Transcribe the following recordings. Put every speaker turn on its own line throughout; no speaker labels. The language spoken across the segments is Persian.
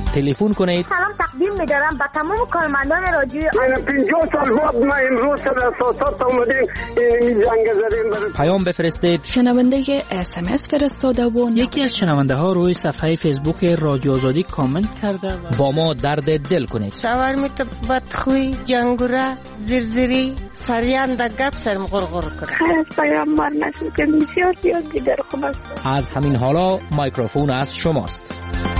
تلفن کنید.
سلام تقدیم می‌دارم به تمام کارمندان رادیو.
من 50 سال بعد ما امروز در اساسات اومدیم این جنگ زدیم.
پیام بفرستید.
شنونده SMS فرستاده و
یکی از شنونده ها روی صفحه فیسبوک رادیو آزادی کامنت کرده
با ما درد دل کنید.
شاورمیت بدخوی جنگوره زرزری سریان در گپ سرم غرغر کنه.
خیلی پیام مار نشد که بسیار زیاد دیگر خوب است.
از همین حالا میکروفون از شماست.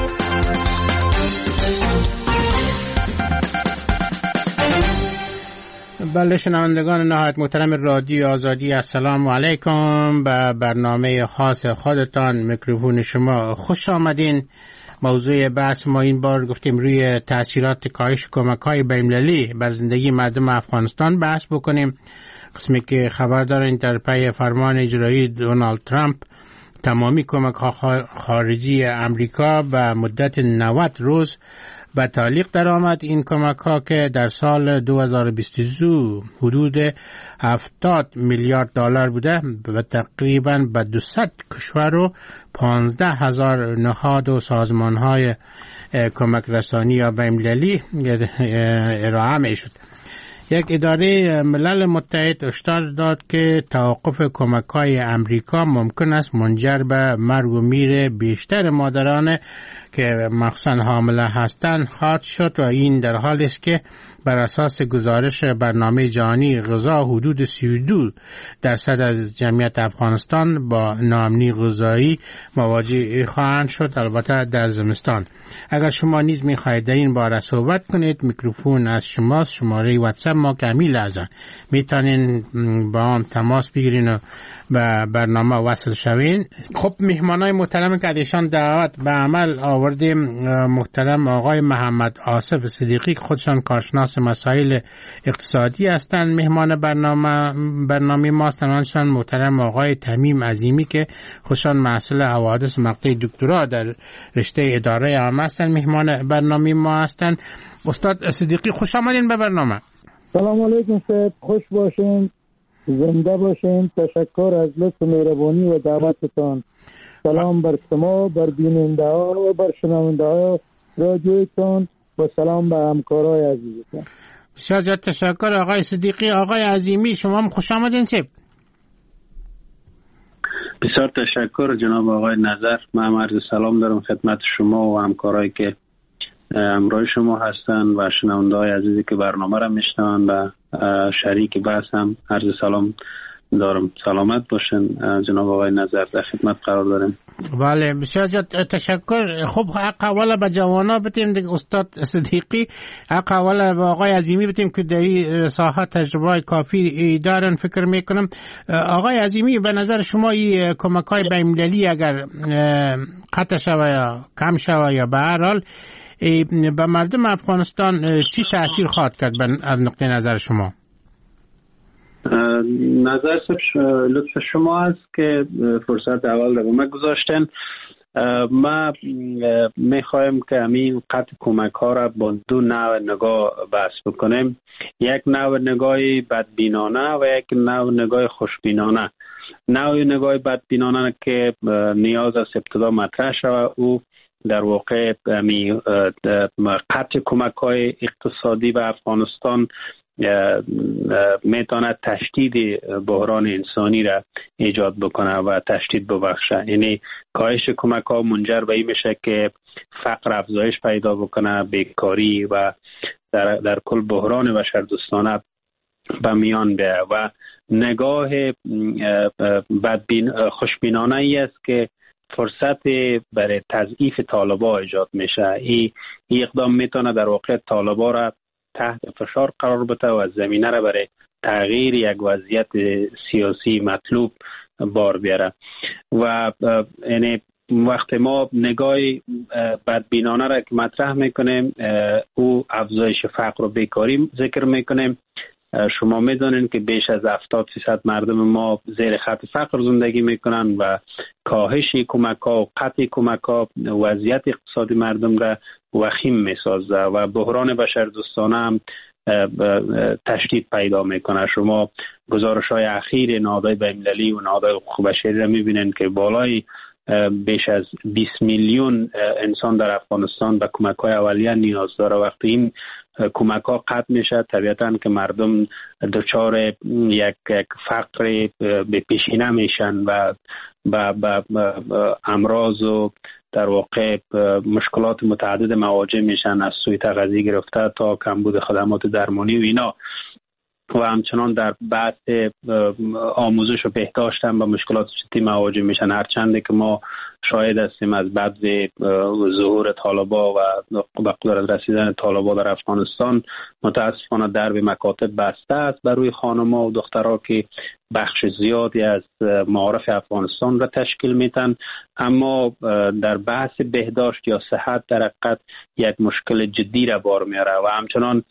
بله شنوندگان نهایت محترم رادیو آزادی، السلام علیکم. به برنامه خاص خودتان میکروفون شما خوش آمدین. موضوع بحث ما این بار گفتیم روی تأثیرات کاهش کمک‌های بین‌المللی بر زندگی مردم افغانستان بحث بکنیم. قسمی که خبر دارین در پی فرمان اجرایی دونالد ترامپ تمامی کمک‌ها خارجی امریکا به مدت 90 روز به تعلیق درآمد. این کمک‌ها که در سال 2022 حدود 70 میلیارد دلار بوده و تقریباً به 200 کشور و 15,000 نهاد و سازمان‌های کمک رسانی یا بین‌المللی ارائه می‌شد. یک اداره ملل متحد هشدار داد که توقف کمک‌های امریکا ممکن است منجر به مرگ و میر بیشتر مادران که مخصوصاً حامله هستند خواهد شد و این در حالی است که بر اساس گزارش برنامه جهانی غذا حدود 32% از جمعیت افغانستان با ناامنی غذایی مواجه خواهند شد، البته در زمستان. اگر شما نیز می‌خواهید در این باره صحبت کنید، میکروفون از شماست. شماره واتساپ ما که همین لحظه میتونین با آن تماس بگیرین و به برنامه وصل شوین. خب مهمانای محترم که ایشان دعوت به عمل آوردیم، محترم آقای محمد آصف صدیقی که خودشان کارشناس مسائل اقتصادی هستند، مهمان برنامه ما هستند. محترم آقای تمیم عظیمی که خودشان محصل حوادث مقطع دکترا در رشته اداره عامه هستند، مهمان برنامه ما هستند. استاد صدیقی خوش آمدین به برنامه.
سلام علیکم صاحب، خوش باشین، زنده باشین. تشکر از لطف و مهربانی و دعوتتان. سلام بر شما، بر بیننده ها و بر شنونده ها رادیوتان و سلام به همکارای عزیزتان.
بسیار زیاد تشکر آقای صدیقی. آقای عظیمی شما هم خوش آمدین صاحب.
بسیار تشکر جناب آقای نظر. من عرض سلام دارم خدمت شما و همکارایی که همراه شما هستن و شنونده های عزیزی که برنامه را میشنون و شریک بحث هم عرض سلام دارم. سلامت باشن جناب آقای نظر، در خدمت قرار داریم.
بله بسیار زیاد تشکر. خب حق اولا به جوانا بتیم دیگه استاد صدیقی، حق اولا به آقای عظیمی بتیم که در این ساحه تجربه کافی دارن. فکر میکنم آقای عظیمی به نظر شما این کمک‌های بین‌المللی اگر قطع شوه یا کم شوه یا به هر حال به مردم افغانستان چی تأثیر خواهد کرد از نقطه نظر شما؟
نظر لطف شما است که فرصت اول رو ما گذاشتن. ما میخوایم که همین قطع کمک ها را با دو نوع نگاه بحث بکنیم. یک نوع نگاه بدبینانه و یک نوع نگاه خوشبینانه. نوع نگاه بدبینانه که نیاز است ابتدا مطرح شود، او در واقع قطع کمک های اقتصادی به افغانستان میتونه تشدید بحران انسانی را ایجاد بکنه و تشدید ببخشه. یعنی کاهش کمک ها منجر به این میشه که فقر افزایش پیدا بکنه، بیکاری و در کل بحران بشردوستانه به میان بیاید و نگاه خوشبینانه ای است که فرصت برای تضعیف طالبان ایجاد میشه. این اقدام میتونه در واقع طالبان را تحت فشار قرار بده و زمینه را برای تغییر یک وضعیت سیاسی مطلوب بار بیاره. و یعنی وقتی ما نگاه بدبینانه را که مطرح میکنیم، او افزایش فقر و بیکاری ذکر میکنیم. شما میدونین که بیش از 70% مردم ما زیر خط فقر زندگی میکنن و کاهش کمک ها و قطع کمک ها وضعیت اقتصادی مردم را وخیم میسازه و بحران بشردوستانه هم تشدید پیدا میکنه. شما گزارش های اخیر نهادهای بین‌المللی و نهادهای حقوق بشری را میبینین که بالای بیش از 20 میلیون انسان در افغانستان به کمک‌های اولیه نیاز داره. وقتی این کمک‌ها قطع میشه طبیعتاً که مردم دچار یک فقر به پیشینه میشن و با امراض و در واقع مشکلات متعدد مواجه میشن، از سوی تغذیه گرفته تا کمبود خدمات درمانی و اینا، و همچنان در بحث آموزش و بهداشت هم با مشکلات جدی مواجه میشن. هرچند که ما شاهد هستیم از بعد ظهور طالبا و به قدرت رسیدن طالبا در افغانستان متاسفانه درب مکاتب بسته است بر روی خانم‌ها و دخترها که بخش زیادی از معارف افغانستان را تشکیل میتن، اما در بحث بهداشت یا صحت در حقیقت یک مشکل جدی را بار میاره. و همچنان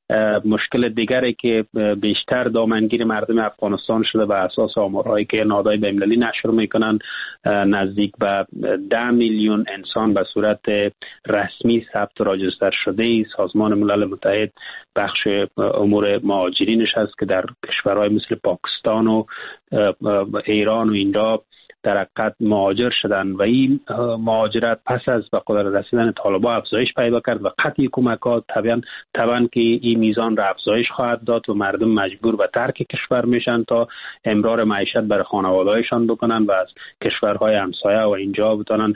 مشکل دیگری که بیشتر دامنگیر مردم افغانستان شده به اساس آمارهایی که نهادهای بین‌المللی نشر میکنن، نزدیک به 10 میلیون انسان به صورت رسمی ثبت راجستر شده سازمان ملل متحد بخش امور مهاجرینش هست که در کشورهای مثل پاکستان و ایران و اینجا در حقیقت مهاجر شدن و این مهاجرت پس از به قدرت رسیدن طالبان افزایش پیدا کرد و قطع کمکات طبعا که این میزان را افزایش خواهد داد و مردم مجبور به ترک کشور میشن تا امرار معیشت برای خانواده‌هایشان بکنن و از کشورهای همسایه و اینجا بتونن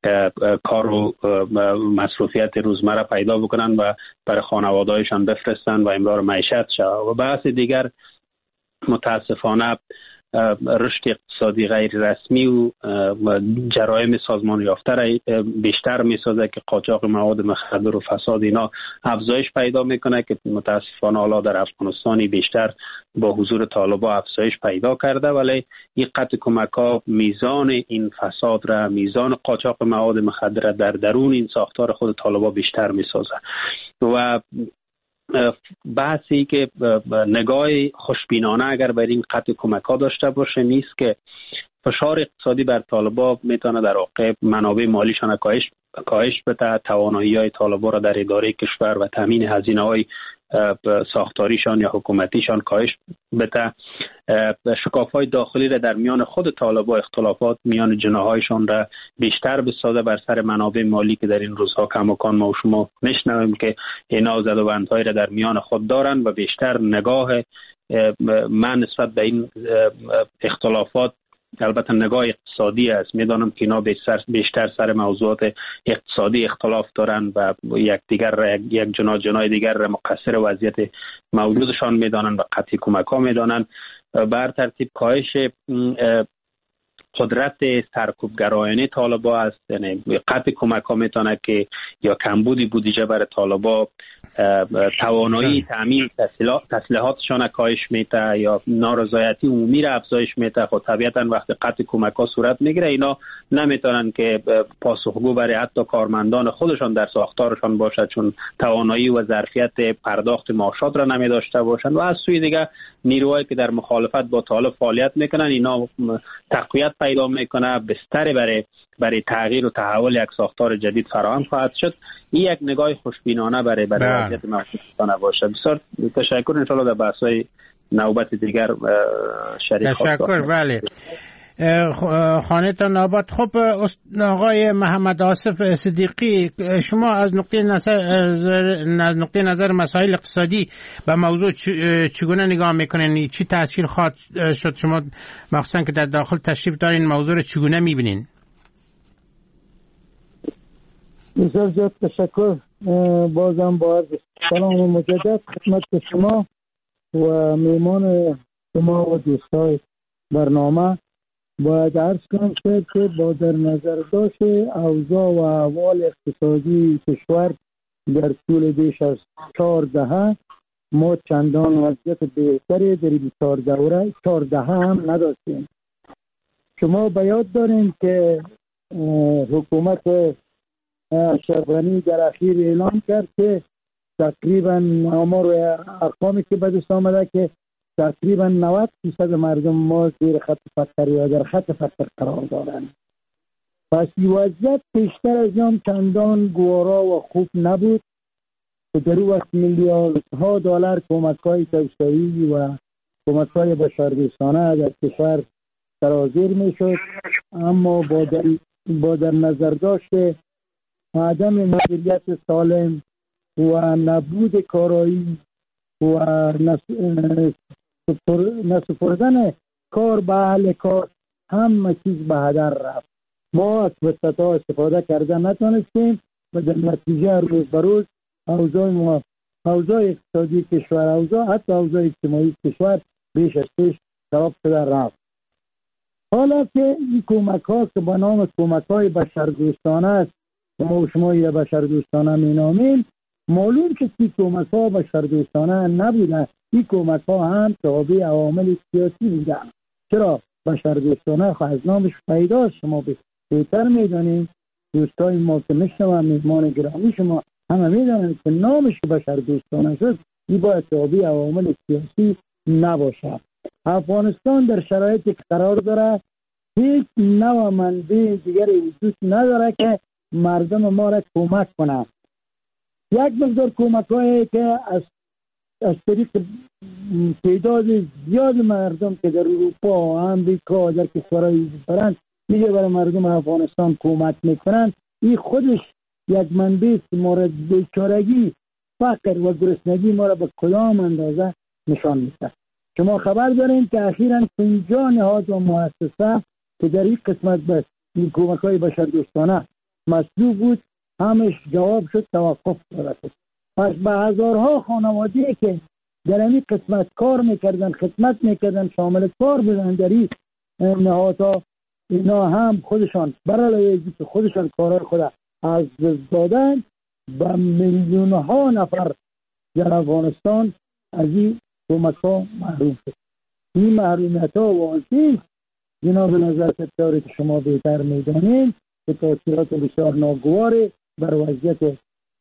کار و مصروفیت روزمره پیدا بکنن و برای خانواده‌هایشان بفرستن و امرار معیشت شود. و بحث دیگر متاسفانه رشد اقتصادی غیر رسمی و جرایم سازمان یافته را بیشتر میسازه که قاچاق مواد مخدر و فساد اینا افزایش پیدا میکنه که متاسفانه حالا در افغانستانی بیشتر با حضور طالبان افزایش پیدا کرده، ولی این قطع کمک‌ها میزان این فساد را، میزان قاچاق مواد مخدر را در درون این ساختار خود طالبان بیشتر میسازه. و بحثی که نگاه خوشبینانه اگر بر این قطع کمک‌ها داشته باشه نیست که فشار اقتصادی بر طالبان میتونه در واقع منابع مالیشان کاهش بده، توانایی‌های طالبان را در اداره کشور و تامین هزینه‌های ساختاریشان یا حکومتیشان کاهش بده، شکاف‌های داخلی را در میان خود طالبان، اختلافات میان جناح‌هایشان را بیشتر بسازه بر سر منابع مالی که در این روزها کماکان ما و شما میشنویم که اینا زدوبندهایی را در میان خود دارن و بیشتر نگاه من نسبت به این اختلافات البته نگاه اقتصادی است. میدانم که اینا بیشتر سر موضوعات اقتصادی اختلاف دارن و یک جناح دیگر را مقصر وضعیت موجودشان میدانن و قطعی کمک‌ها میدانن. بر ترتیب کاهش قدرت سرکوبگرایانه طالبان است، یعنی قطع کمک‌ها میتونه که یا کمبودی بودجه برای طالبان توانایی تامین تسلیحاتشان کاهش میده یا نارضایتی عمومی را افزایش میده. خب طبیعتا وقتی قطع کمک‌ها صورت میگیره اینا نمیتونن که پاسخگو برای حتی کارمندان خودشان در ساختارشان باشد، چون توانایی و ظرفیت پرداخت معاشات را نمیداشته باشند. و از سوی دیگه نیروهایی که در مخالفت با طالب فعالیت میکنن اینا تقویت پیدا میکنه، بستر برای تغییر و تحول یک ساختار جدید فراهم خواهد شد. این یک نگاه خوشبینانه برای وضعیت موجود باشه. بسیار تشکر. ان شاءالله در بحث‌های نوبت دیگر شریک خواهیم.
تشکر. بله خانه‌تان آباد. خب آقای محمد آصف صدیقی، شما از نقطه نظر مسائل اقتصادی به موضوع چگونه نگاه میکنین؟ چی تأثیر خواهد شد؟ شما مخصوصا که در داخل تشریف دارین موضوع رو چگونه میبینین؟
بسیار زیاد تشکر. بازم با عرض سلام مجدد خدمت شما و میمان شما و دوستای برنامه. باید عرض کنم که با در نظر داشت اوضاع و احوال اقتصادی کشور در طول بیش از 4 دهه ما چندان وضعیت بهتری در این 4 دهه هم نداشتیم. شما به یاد دارین که حکومت اشرف غنی در اخیر اعلام کرد که تقریبا آمار و ارقامی که به دست آمده که تقریبا 90% مردم ما زیر خط فقر یا در خط فقر قرار دارند. پس وضعیت بیشتر از آن چندان گوارا و خوب نبود که در اون وقت میلیاردها دلار کمک‌های توسعه‌ای و کمک‌های بشردوستانه در کشور سرازیر میشد، اما با با در نظر داشته عدم مدیریت سالم و نبود کارایی و نسپردن کار به اهل کار همه چیز به هدر رفت. ما از فرصت‌ها استفاده کردن نتونستیم و در نتیجه روز به روز اوضاع اقتصادی کشور، حتی اوضاع اجتماعی کشور بیش از پیش خراب شده رفت. حالا که این کمک ها که به نام کمک های بشردوستانه است و ما شما یا بشردوستانه می نامیم، معلوم که این کمک ها بشردوستانه نبوده. این کمک ها هم تابع عوامل سیاسی بودن. چرا بشردوستانه خواهد نامش پیداست؟ شما بهتر می دانیم، دوستای ما که میشنوند، میزبان گرامی شما همه می دانند که نامش که بشردوستانه شد این باید تابع عوامل سیاسی نباشه. افغانستان در شرایطی که قرار داره هیچ نوع منبع دیگری وجود نداره که مردم ما را کمک کنه. یک مقدار کمک هایی که از طریق تعداد زیاد مردم که در اروپا، امریکا، در کشورهای وجود دارند میگه برای مردم افغانستان کمک میکنن، این خودش یک منبع مورد بیچارگی، فقر و گرسنگی ما را به کدام اندازه نشان میده. شما خبر دارین که اخیراً 50 نهاد و مؤسسه که در این قسمت به این کمک‌های بشردوستانه مطلوب بود همش جواب شد توقف داده شد. پس به هزارها خانواده‌ای که در این قسمت کار میکردن، خدمت میکردن، شامل کار بودن در این نهادها، اینا هم خودشان برای اینکه خودشان کارهای خود از دست دادن، به میلیون‌ها نفر در افغانستان از این کمک‌ها محروم شد. این محرومیت‌ها واضح جناب نظر ستاره که شما بهتر می‌دانید که تأثیرات بسیار ناگوار بر وضعیت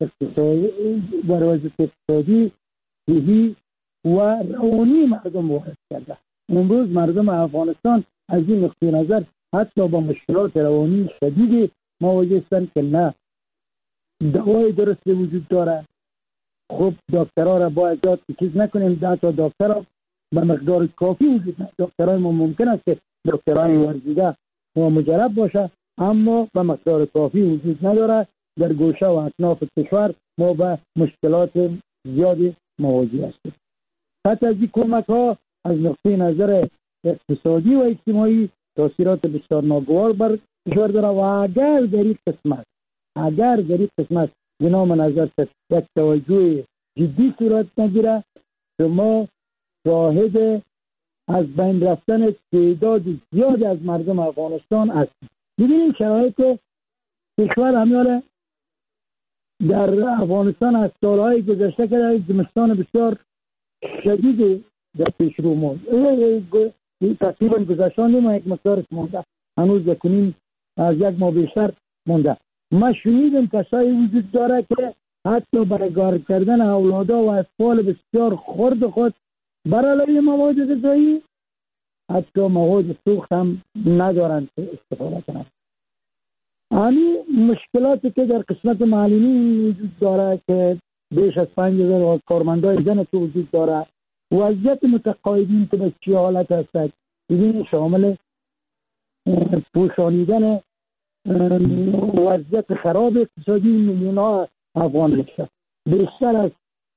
اقتصادی، صحی و روانی مردم وارد کرده. امروز مردم افغانستان از این نقطه نظر حتی با مشکلات روانی شدیدی مواجه هستند که نه دوای درست وجود داره. خب دکترها را باید یاد چیز نکنیم، 10 تا دکتر به مقدار کافی وجود نداره. دکترای ما ممکن است که دکترای ورزیده و مجرب باشه، اما به مقدار کافی وجود نداره. در گوشه و اطراف کشور ما به مشکلات زیادی مواجه هستیم. حتی از این کمک ها از نقطه نظر اقتصادی و اجتماعی تاثیرات بسیار ناگوار بر کشور داره و اگر در این قسمت جناب نظر یک توجه جدی صورت نگیره، شما شاهد از بین رفتن تعداد زیاد از مردم افغانستان است. ببینید شرایط کشور همیاله در افغانستان از سالهای گذشته که در زمستان بسیار شدید در پیش رو ماند. تقریبا گذشتان ما یک مقدار مونده، هنوز بکنیم از یک ماه بیشتر مونده. ما شنیدم کسایی وجود داره که حتی برای کار کردن اولادا و اطفال بسیار خرد خود برای مواد غذایی حتی مواد سوخت هم ندارند که استفاده کنند. همین مشکلاتی که در قسمت معلمین وجود داره که بیش از 5000 کارمندای زن تو وجود داره، وضعیت متقاعدین که به چه حالت هستند، این شامل پوشانیدن وضعیت خراب اقتصادی میلیون‌ها افغان میشه. بیشتر از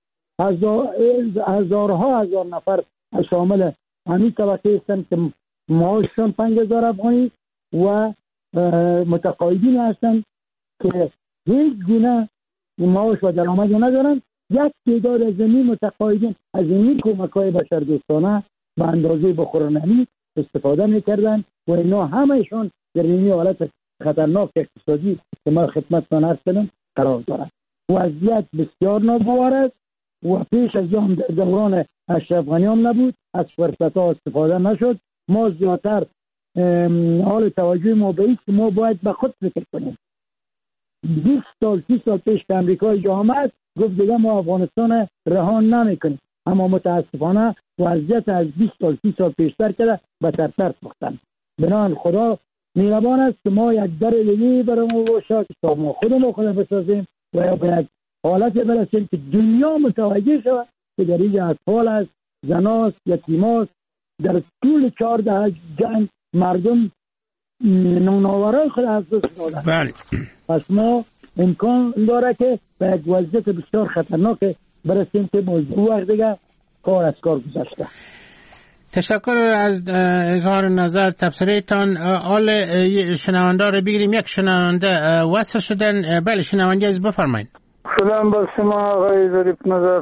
هزار نفر شامل همین طبقه هستند که معاششان 5000 افغانی و متقاعدین هستند که هیچ گونه معاش و درآمدی ندارند. یک تعداد از این متقاعدین از این کمک‌های بشردوستانه به اندازه بخورنمی استفاده می‌کردند و اینا همه‌شان در این حالت خطرناک اقتصادی که ما خدمتتان عرض کردم قرار دارند. وضعیت بسیار ناگوار است و پیش از آن در دوران اشرف غنی هم نبود، از فرصت‌ها استفاده نشد. ما زیادتر حال توجه ما به این که ما باید به خود فکر کنیم. 20 سال 30 سال پیش که امریکای جامعه گفت دیگه ما افغانستان رهان نمی‌کنیم، اما متاسفانه وضعیت از 20 سال 30 سال پیشتر کرده بدتر ساختن. بنابراین خدا مهربان است که ما یک در دیگه برای ما باشه که ما خودمون بسازیم و به یک حالت برسیم که دنیا متوجه شود که در این اطفال است، زناست، یتیماست. در طول 14 جنگ مردم نوناورای خود از دست دادن.
بله.
پس ما امکان داره که به یک وضعیت بسیار خطرناک برسیم که موضوع وقت دیگه کار از کار گذشته.
تشکر از اظهار نظر تبصره تان. آل شنونده رو بگیریم. یک شنونده وصل شدن. بله شنونده از بفرمایید.
سلام بر شما آقای ظریف نظر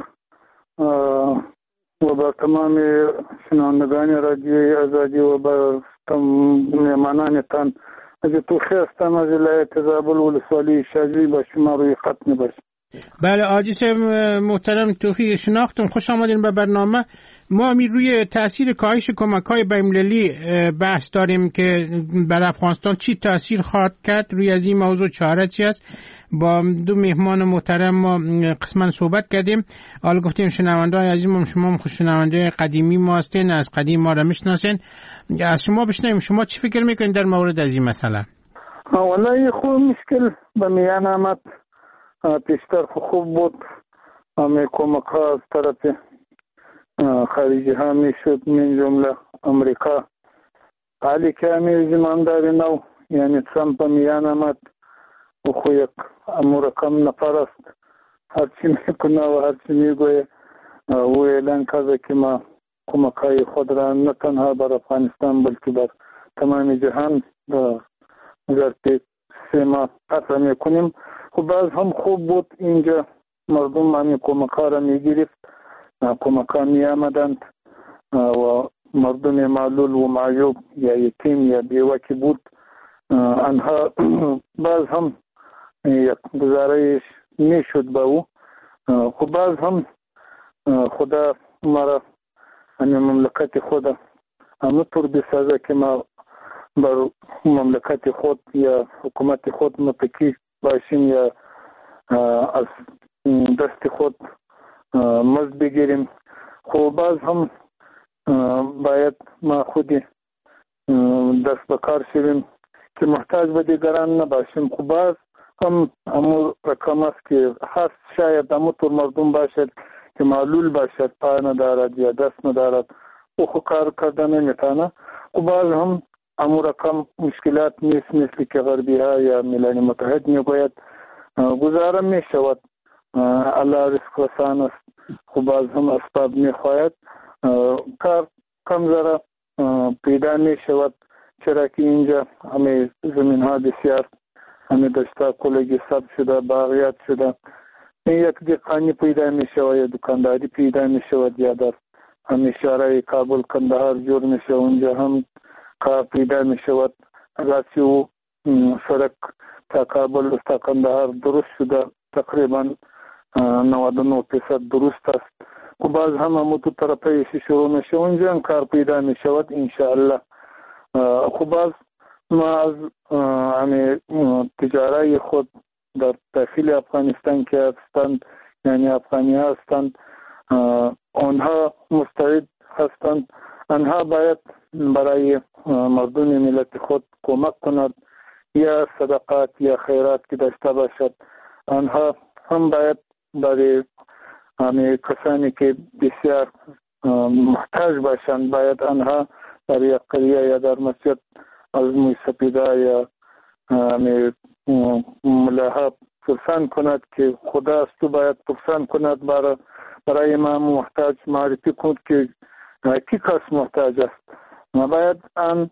و بر تمام شنوندگان رادیوی آزادی و بر مهمانانتان. از توخی هستم از ولایت زابل ولسوالی شاجوی با شما روی خط میباش.
بله آجیس محترم توخی شناختم. خوش آمدین به برنامه. ما روی تأثیر کاهش کمک‌های بین‌المللی بحث داریم که بر افغانستان چی تأثیر خواهد کرد. روی از این موضوع چاره چی است؟ با دو مهمان محترم ما قسما صحبت کردیم. حالا گفتیم شنونده‌های عزیزم شما شنونده قدیمی ما هستین، از قدیم ما را میشناسین. از شما بشنویم شما چی فکر میکنین در مورد از این مسئله؟
والله خوب مشکل به میان آمد. پیشتر خوب بود. همه کمک‌ها از طرف خارجی ها میشد من جمله امریکا. حالی که همه زمانداری نو یعنی ترامپ میان آمد و خو یک امور کم نفر است. هرچی میکنه و هرچی میگویه و اعلان کرده که ما کمک‌های خود را نه تنها بر افغانستان بلکه بر تمام جهان ظرف 3 ماه قطع میکنیم. خب باز هم خوب بود اینجا مردم همین کمک‌ها را میگرفت. کمک‌ها می آمدند و مردم معلول و معیوب یا یتیم یا بیوه که بود آنها باز هم یک گزارش میشد با او. خب باز هم خدا مرا همین مملکت خود همونطور بسازه که ما بر مملکت خود یا حکومت خود متکی باشیم یا از دست خود مزد بگیریم. خب باز هم باید ما خودی دست بکار شویم که محتاج به دیگران نباشیم. خب باز هم امور رقم است که هست شاید همونطور مردم باشد که معلول باشد، پا ندارد یا دست ندارد او خود کار کرده نمیتانه. خب باز هم امور رقم مشکلات نیست مثل که غربی ها یا ملل متحد میگوید گزاره میشود. الله رزق رسان است. خب باز هم اسباب میخواید کار کم ذره پیدا میشود چرا که اینجا همه زمین ها بسیار همه دشتا کلگی سب شده باغیات شده. این یک دقانی پیدا میشود یا دکانداری پیدا میشود یا در همه شهرهای کابل کندهار جور میشه اونجا هم کار پیدا میشود. راسی و سرک تا کابل تا کندهار درست شده تقریبا 99% درست است. و باز هم همو تو طرفه شروع میشه اونجا هم کار پیدا میشود انشاءالله. خب باز ما از همه تجاره خود در داخل افغانستان که هستند یعنی افغانی هستند آنها مستعد هستند. آنها باید برای مردم ملت خود کمک کند یا صدقات یا خیرات که داشته باشد. آنها هم باید برای همه کسانی که بسیار محتاج باشند باید آنها در یک قریه یا در مسجد از موی سپیده یا ملاها پرسان کند که خدا است تو باید پرسان کند برای ما محتاج معرفی کند که کی کس محتاج است. ما باید آن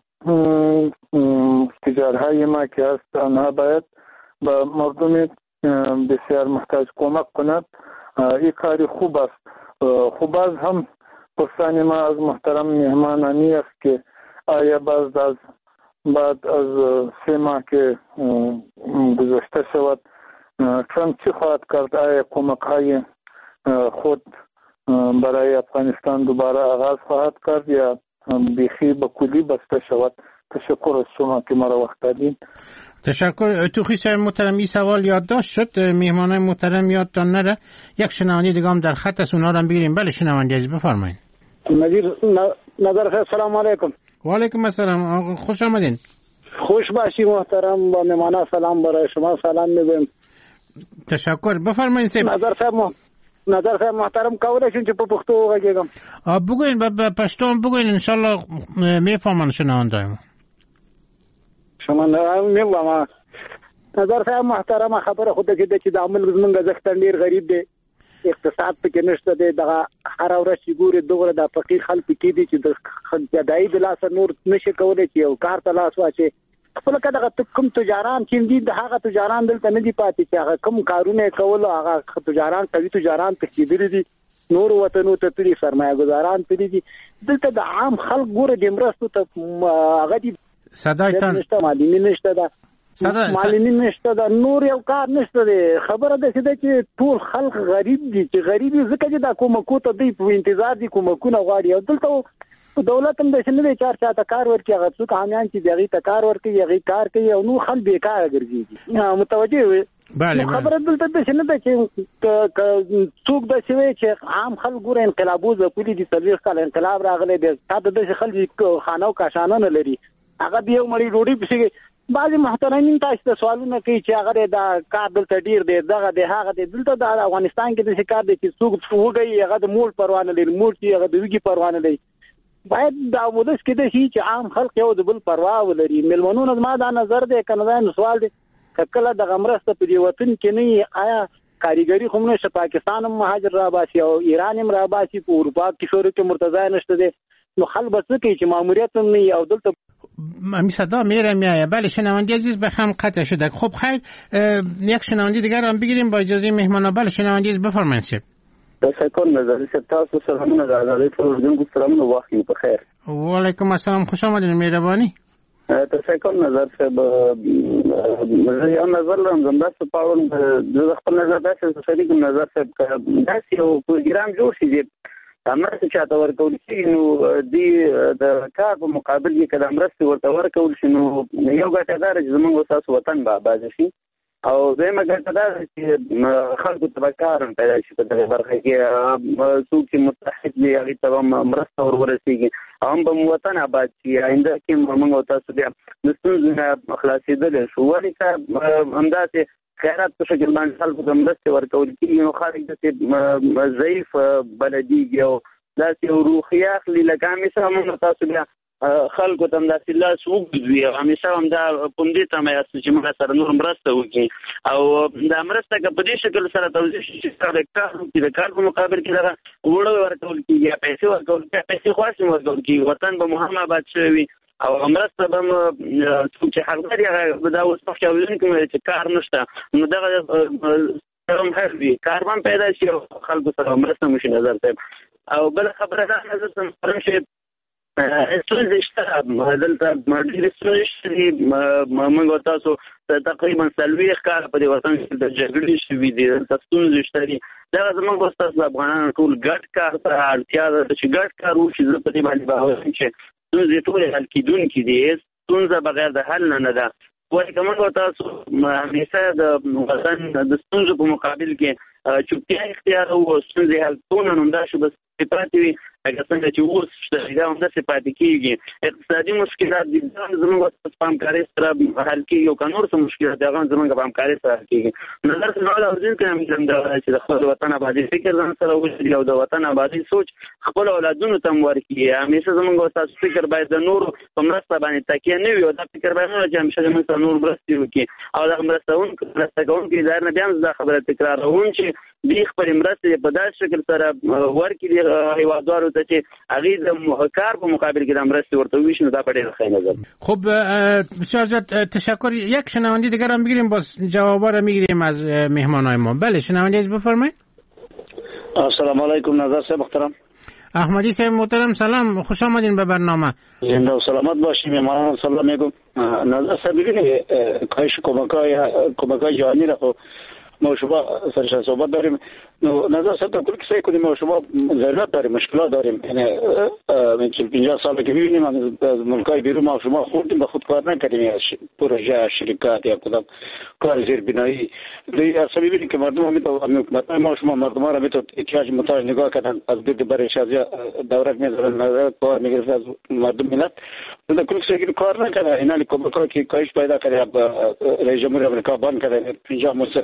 تجارهای ما که هست آنها باید با مردم بسیار محتاج کمک کند. این کاری خوب است. خوب باز هم پرسان ما از محترم مهمانانی است که آیا بعد از 3 ماه که گذشته شود ترامپ چی خواهد کرد؟ آیا کمک های خود برای افغانستان دوباره آغاز خواهد کرد یا بیخی به کلی بسته شود؟ تشکر از شما که مرا وقت دادین.
تشکر. توخی صاحب محترم این سوال یادداشت شد مهمانای محترم یادتان نره. یک شنونده دیگه هم در خط است اونا رو هم بگیریم. بله شنونده عزیز بفرمایید.
نظر خیر سلام علیکم.
و علیکم السلام. خوش آمدین.
خوش باشی محترم. با مهمانا سلام برای شما سلام میگم.
تشکر. بفرمایید صاحب.
نظر صاحب محترم کولی شین چې په پښتو وغږیږم.
بگوین په پښتو بگوین ان شاء الله میفهمن شنوندای ما.
شما میگم نظر صاحب محترمه خبره خو ته چې د عمل زمونږ ځکه ډیر غریب دی اقتصاد پکې نشته دی دغه هر ورځ چې ګوري دغه د فقیر خلک کې دي چې د جدای د لاس نور نشي کولای چې یو کار ته لاس واچي خپل کده کوم تجاران چې دي د هغه تجاران دلته نه دي پاتې چې هغه کوم کارونه کول هغه تجاران کوي تجاران تخديري دي نور وطنو ته تری سرمایه گذاران تری دي دلته د عام خلک ګوره د مرستو ته هغه دي
صدایتان
نشته مالی نشته دا مالینی نشته دا نور یو کار نشته دی خبره ده چې ټول خلک غریب دي چې غریب ځکه چې دا کومکو ته دی په انتظار دي کومکونه غواړي او دلته دولت هم د شنه دي چار چاته کار ورکړي هغه څوک حامیان چې دغه ته کار ورکړي هغه کار کوي او نو خلک بیکاره ګرځي متوجه وي خبره دلته د شنه ده چې څوک د شوی چې عام خلک ګور انقلابو ځپلي دي تلويخ کال انقلاب راغلی دی تاسو د خلک خانو کاشانه نه لري هغه دی یو مړی روډي پسې بعضی محترمین تاسو ته سوالونه کوي چې هغه دا کار دلته ډیر دی دغه د هغه د دلته د افغانستان کې د شکار دي چې څوک وګي هغه د مول پروانه لري مول چې هغه د وګي پروانه لري باید دا ودس کې د شي چې عام خلک یو د بل پروا ولري ملمنونو ما دا نظر دی کنه دا سوال دی کله د غمرسته په دی وطن کې نه آیا کاریګری خو نه پاکستان هم مهاجر را باسي او ایران هم را باسي په اروپا کې شورو کې مرتضی نشته دی نو خلک بس کوي چې ماموریت هم نه او دلته
می صدا میره میایه. بله شنونده عزیز به هم قطع شده. خب خیر یک شنونده دیگر هم بگیریم با اجازه مهمانا. بله شنونده عزیز بفرمایید شب
تشکر نظری شب تاسو سلامونه در آزادی تلویزیون سلامونه وقتی بخیر.
و علیکم السلام خوش آمدین مهربانی.
تشکر نظر شب یا نظر لرم زمدست پاون د خپل نظر داسې شریک نظر شب داسې یو پروګرام جوړ شي امرسته چاته ورکول شي نو دی د کار په مقابل کې کله امرسته ورته ورکول شي نو یو ګټهدار چې زموږ وساس وطن به آباد شي او زموږ ګټهدار چې خلکو ته کار پیدا شي په دغه برخه کې څوک چې متحد دي هغه ته امرسته ورسیږي هم به وطن آباد شي آینده کې موږ تاسو بیا د ستونزو خلاصېدل شو ولې چې همداسې خیرات په شکل باندې خلکو ته مرستې ورکول کېږي نو خارج داسې ضعیف بلدیږي او داسې یو روحیه اخلي لکه همیشه موږ تاسو بیا خلکو ته همداسې لاس وږدوي او همیشه هم دا په همدې تمه یاست چې موږ سره نور مرسته وکړي او دا مرسته که په دې شکل سره توضیح شي چې د کار په مقابل کې دغه وړه ورکول کېږي یا پیسې ورکول کېږي پیسې خاصې ورکول کېږي وطن به مو هم آباد شوی وي او مرسته به څوک چې حق لري هغه دا اوس مخکې اورېدونکي ویل چې کار نشته نو دغه هم حل وي کار به هم پیدا شي او خلکو سره مرسته وشي نظر صاحب او بله خبره دا نظر ته محترم شي ستونزې شته دلته ډېرې ستونزې شته دي موږ تاسو تقریبا 40 کاله په دې وطن کې د جګړې شوي دي دلته ستونزې شته دي دغه زموږ به ستاسو افغانانو ټول ګډ کار ته اړتیا ده چې ګډ کار وشي زه په دې باندې باور یم چې ستونزې ټولې حل کېدونکې دي ستونزه بغیر د حل نه ده ولې که موږ تاسو همیشه د وطن د ستونزو په مقابل کې چوپتیا اختیار او ستونزې حل کوو نو همدا شو بس پاتې وي لکه څنګه چې اوس شته دا همداسې پاتې کېږي اقتصادي مشکلات دي دا زموږ په همکارۍ سره حل کېږي او که نور څه مشکلات دي هغه هم زموږ په همکارۍ سره حل کېږي نظر څه اورېدونکي هم دا چې د خپل وطن آبادي فکر ځان سره وشي او د وطن آبادي سوچ خپل اولادونو ته هم ورکړي همیشه زموږ ستاسو فکر باید د نورو په مرسته باندې تکیه نه وي او دا فکر باید نه چې همیشه زموږ سره نور مرستې وکړي او دغه مرسته کوونکي ادارې نه بیا هم دا خبره تکراروم چې دوی خپلې مرستې په داسې شکل سره ورکړي هیوادوالو ته چې هغوی د کار په مقابل کې د مرستې ورته وویشي نو دا په ډېر ښه نظر.
خب بسیار زیاد تشکر. یک شنونده دیگر هم بگیریم باز جوابا رو میگیریم از مهمانای ما. بله شنونده از بفرمایید.
السلام علیکم نظر صاحب محترم.
احمدی صاحب محترم سلام خوش آمدین به برنامه.
زنده و سلامت باشیم مهمانان سلام میگم. نظر صاحب ببینید کاهش کمک‌های جهانی را ما شما سرش صحبت داریم نظر صاحب کل که سعی کنیم ما شما ضرورت داریم مشکلات داریم یعنی 50 سال که می‌بینیم از ملک‌های بیرون ما شما خوردیم به خود کار نکردیم از پروژه شرکت یا کدام کار زیربنایی دیگه اصلا می‌بینیم که مردم هم ما شما مردم را میتو احتیاج محتاج نگاه کردن از دید برای شازیا دورت می‌ذارن نظر کار می‌گیرن از مردم ملت در کل که سعی کار نکردن اینا کمک‌ها که کاهش پیدا کرده رئیس جمهور آمریکا بان کرده 50 مصر شما گفت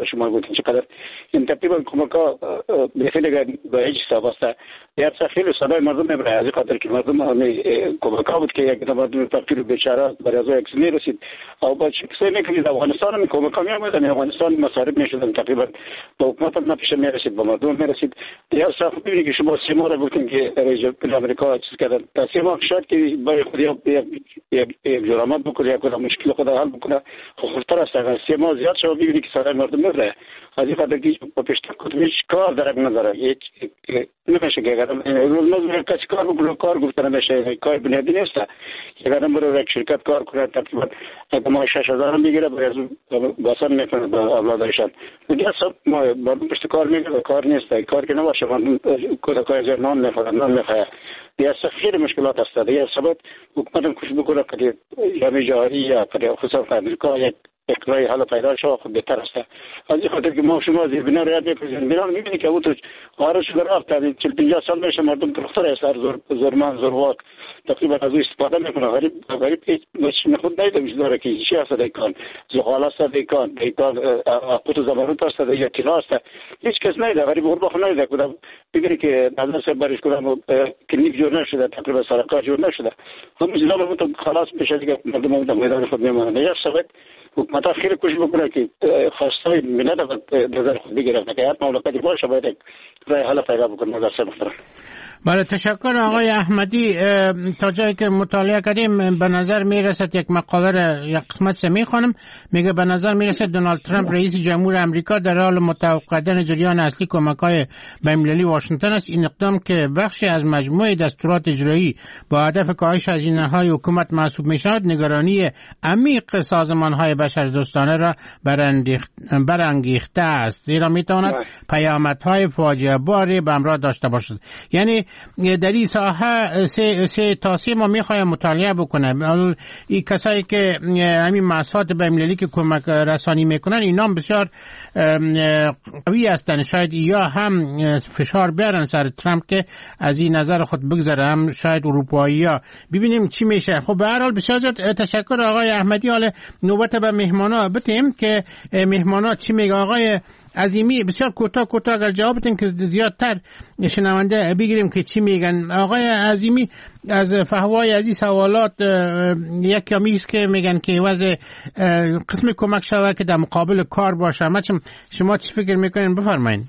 که چقدر این تقریبا کمک‌ها بخیلی به هیچ حساب است. یا خیلی صدای مردم نبره از خاطر که مردم همه کمک‌ها بود که یک مردم فقیر و بیچاره برای از یک سنی رسید. او با چیزی میکنید افغانستان می کمک‌ها می‌آمدن، افغانستان مصارف می‌شدن تقریبا به حکومت هم نپیش می‌رسید، به مردم می‌رسید. یا صاحب ببینید که شما 3 ماه گفتین که رئیس جمهور آمریکا چیز کردن، تا 3 ماه شاید که برای خود یک جرامت بکنه، یک مشکل خود حل بکنه، خوبتر است. اگر 3 ماه زیاد شما ببینید که صدای مردم نبره از این خاطر که با پیشتر کدومش کار درک نداره. هیچ نمیشه که اگر روزمره کسی کار بکنه، کار گفتن نمیشه، کار بنیادی نیست. اگر برای یک شرکت کار کنه تقریبا اگر ما 6000 هم بگیره برای از باسن میکنه به اولادشان. دیگه اصلا مردم پشت کار میگه، کار نیست، کار که نباشه مردم کودکای زیر نان میخواه. دیگه خیلی مشکلات است. دیگه سبب حکومت کوشش بکنه که جامعه جهانی یا خصوصا امریکا یک رای حل پیدا شد خود بهتر است. از این خاطر که ما شما از بنا رو یاد میکنیم، بنا میبینید که او تو قرار شده رفت 40-50 سال میشه مردم دختر است، زورمان زورواک تقریبا از او استفاده میکنه. غریب هیچ خود نیده داره که چی است دیکان زغال است، دیکان اقوت زمانوت است یا طلا است، هیچ کس نیده. غریب غربا خود نیده کدام بگیری که نظر سر برش کدام کلینیک جور نشده، تقریبا سرکار جور نشده. همین چیزا رو تو خلاص میشه دیگه مردم هم میدان خود میمونه. یا سبب حکومت خیلی کوشش بکنه که خواستای ملت نظر خود بگیره، که هر مملکتی باشه باید رای حل پیدا بکنه. نظر سر محترم.
بله تشکر آقای احمدی. تا جایی که مطالعه کردیم به نظر میرسد، یک مقاله یک قسمت سمی خانم میگه به نظر میرسد دونالد ترامپ رئیس جمهور امریکا در حال متوقف کردن جریان اصلی کمک‌های بین‌المللی واشنگتن است. این اقدام که بخشی از مجموعه دستورات اجرایی با هدف کاهش هزینه‌های حکومت محسوب میشود، نگرانی عمیق سازمان‌های بشردوستانه را برانگیخته است، زیرا میتواند پیامدهای فاجعه باری به همراه داشته باشد. یعنی در این ساحه سه تا سه ما میخوایم مطالعه بکنم. این کسایی که همین مؤسسات بین‌المللی که کمک رسانی میکنن اینا بسیار قوی هستن، شاید یا هم فشار بیارن سر ترامپ که از این نظر خود بگذره، هم شاید اروپایی‌ها. ببینیم چی میشه. خب به هر حال بسیار تشکر آقای احمدی. حالا نوبت به مهمانا بتیم که مهمانا چی میگه. آقای عظیمی بسیار کوتاه اگر جواب بدین که زیادتر شنونده بگیریم که چی میگن. آقای عظیمی از فهوای از این سوالات یک کمی است که میگن که وضع قسم کمک شود که در مقابل کار باشه. شما چی فکر میکنین؟ بفرمایید.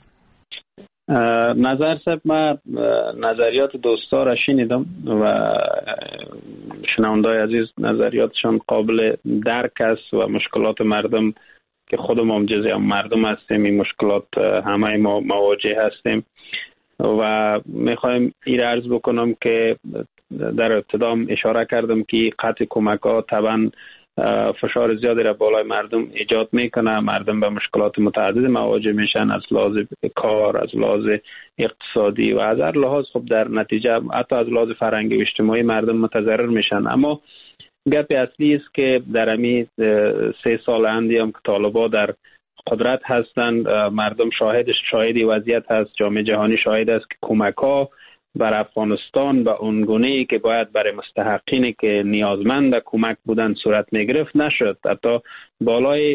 نظر صاحب، من نظریات دوستا را شنیدم و شنوندای عزیز نظریاتشان قابل درک است و مشکلات مردم که خودم هم جزئی مردم هستیم، این مشکلات همه ما مواجه هستیم و میخوایم این عرض بکنم که در ابتدا اشاره کردم که قطع کمک ها طبعا فشار زیادی را بالای مردم ایجاد میکنه. مردم به مشکلات متعدد مواجه میشن، از لحاظ کار، از لحاظ اقتصادی و از هر لحاظ. خب در نتیجه حتی از لحاظ فرهنگی و اجتماعی مردم متضرر میشن. اما گپ اصلی است که در همین 3 سال اندی هم که طالبا در قدرت هستند، مردم شاهد وضعیت هست، جامعه جهانی شاهد است که کمک ها بر افغانستان به اونگونه‌ای که باید برای مستحقینی که نیازمند کمک بودن صورت میگرفت نشد. حتی بالای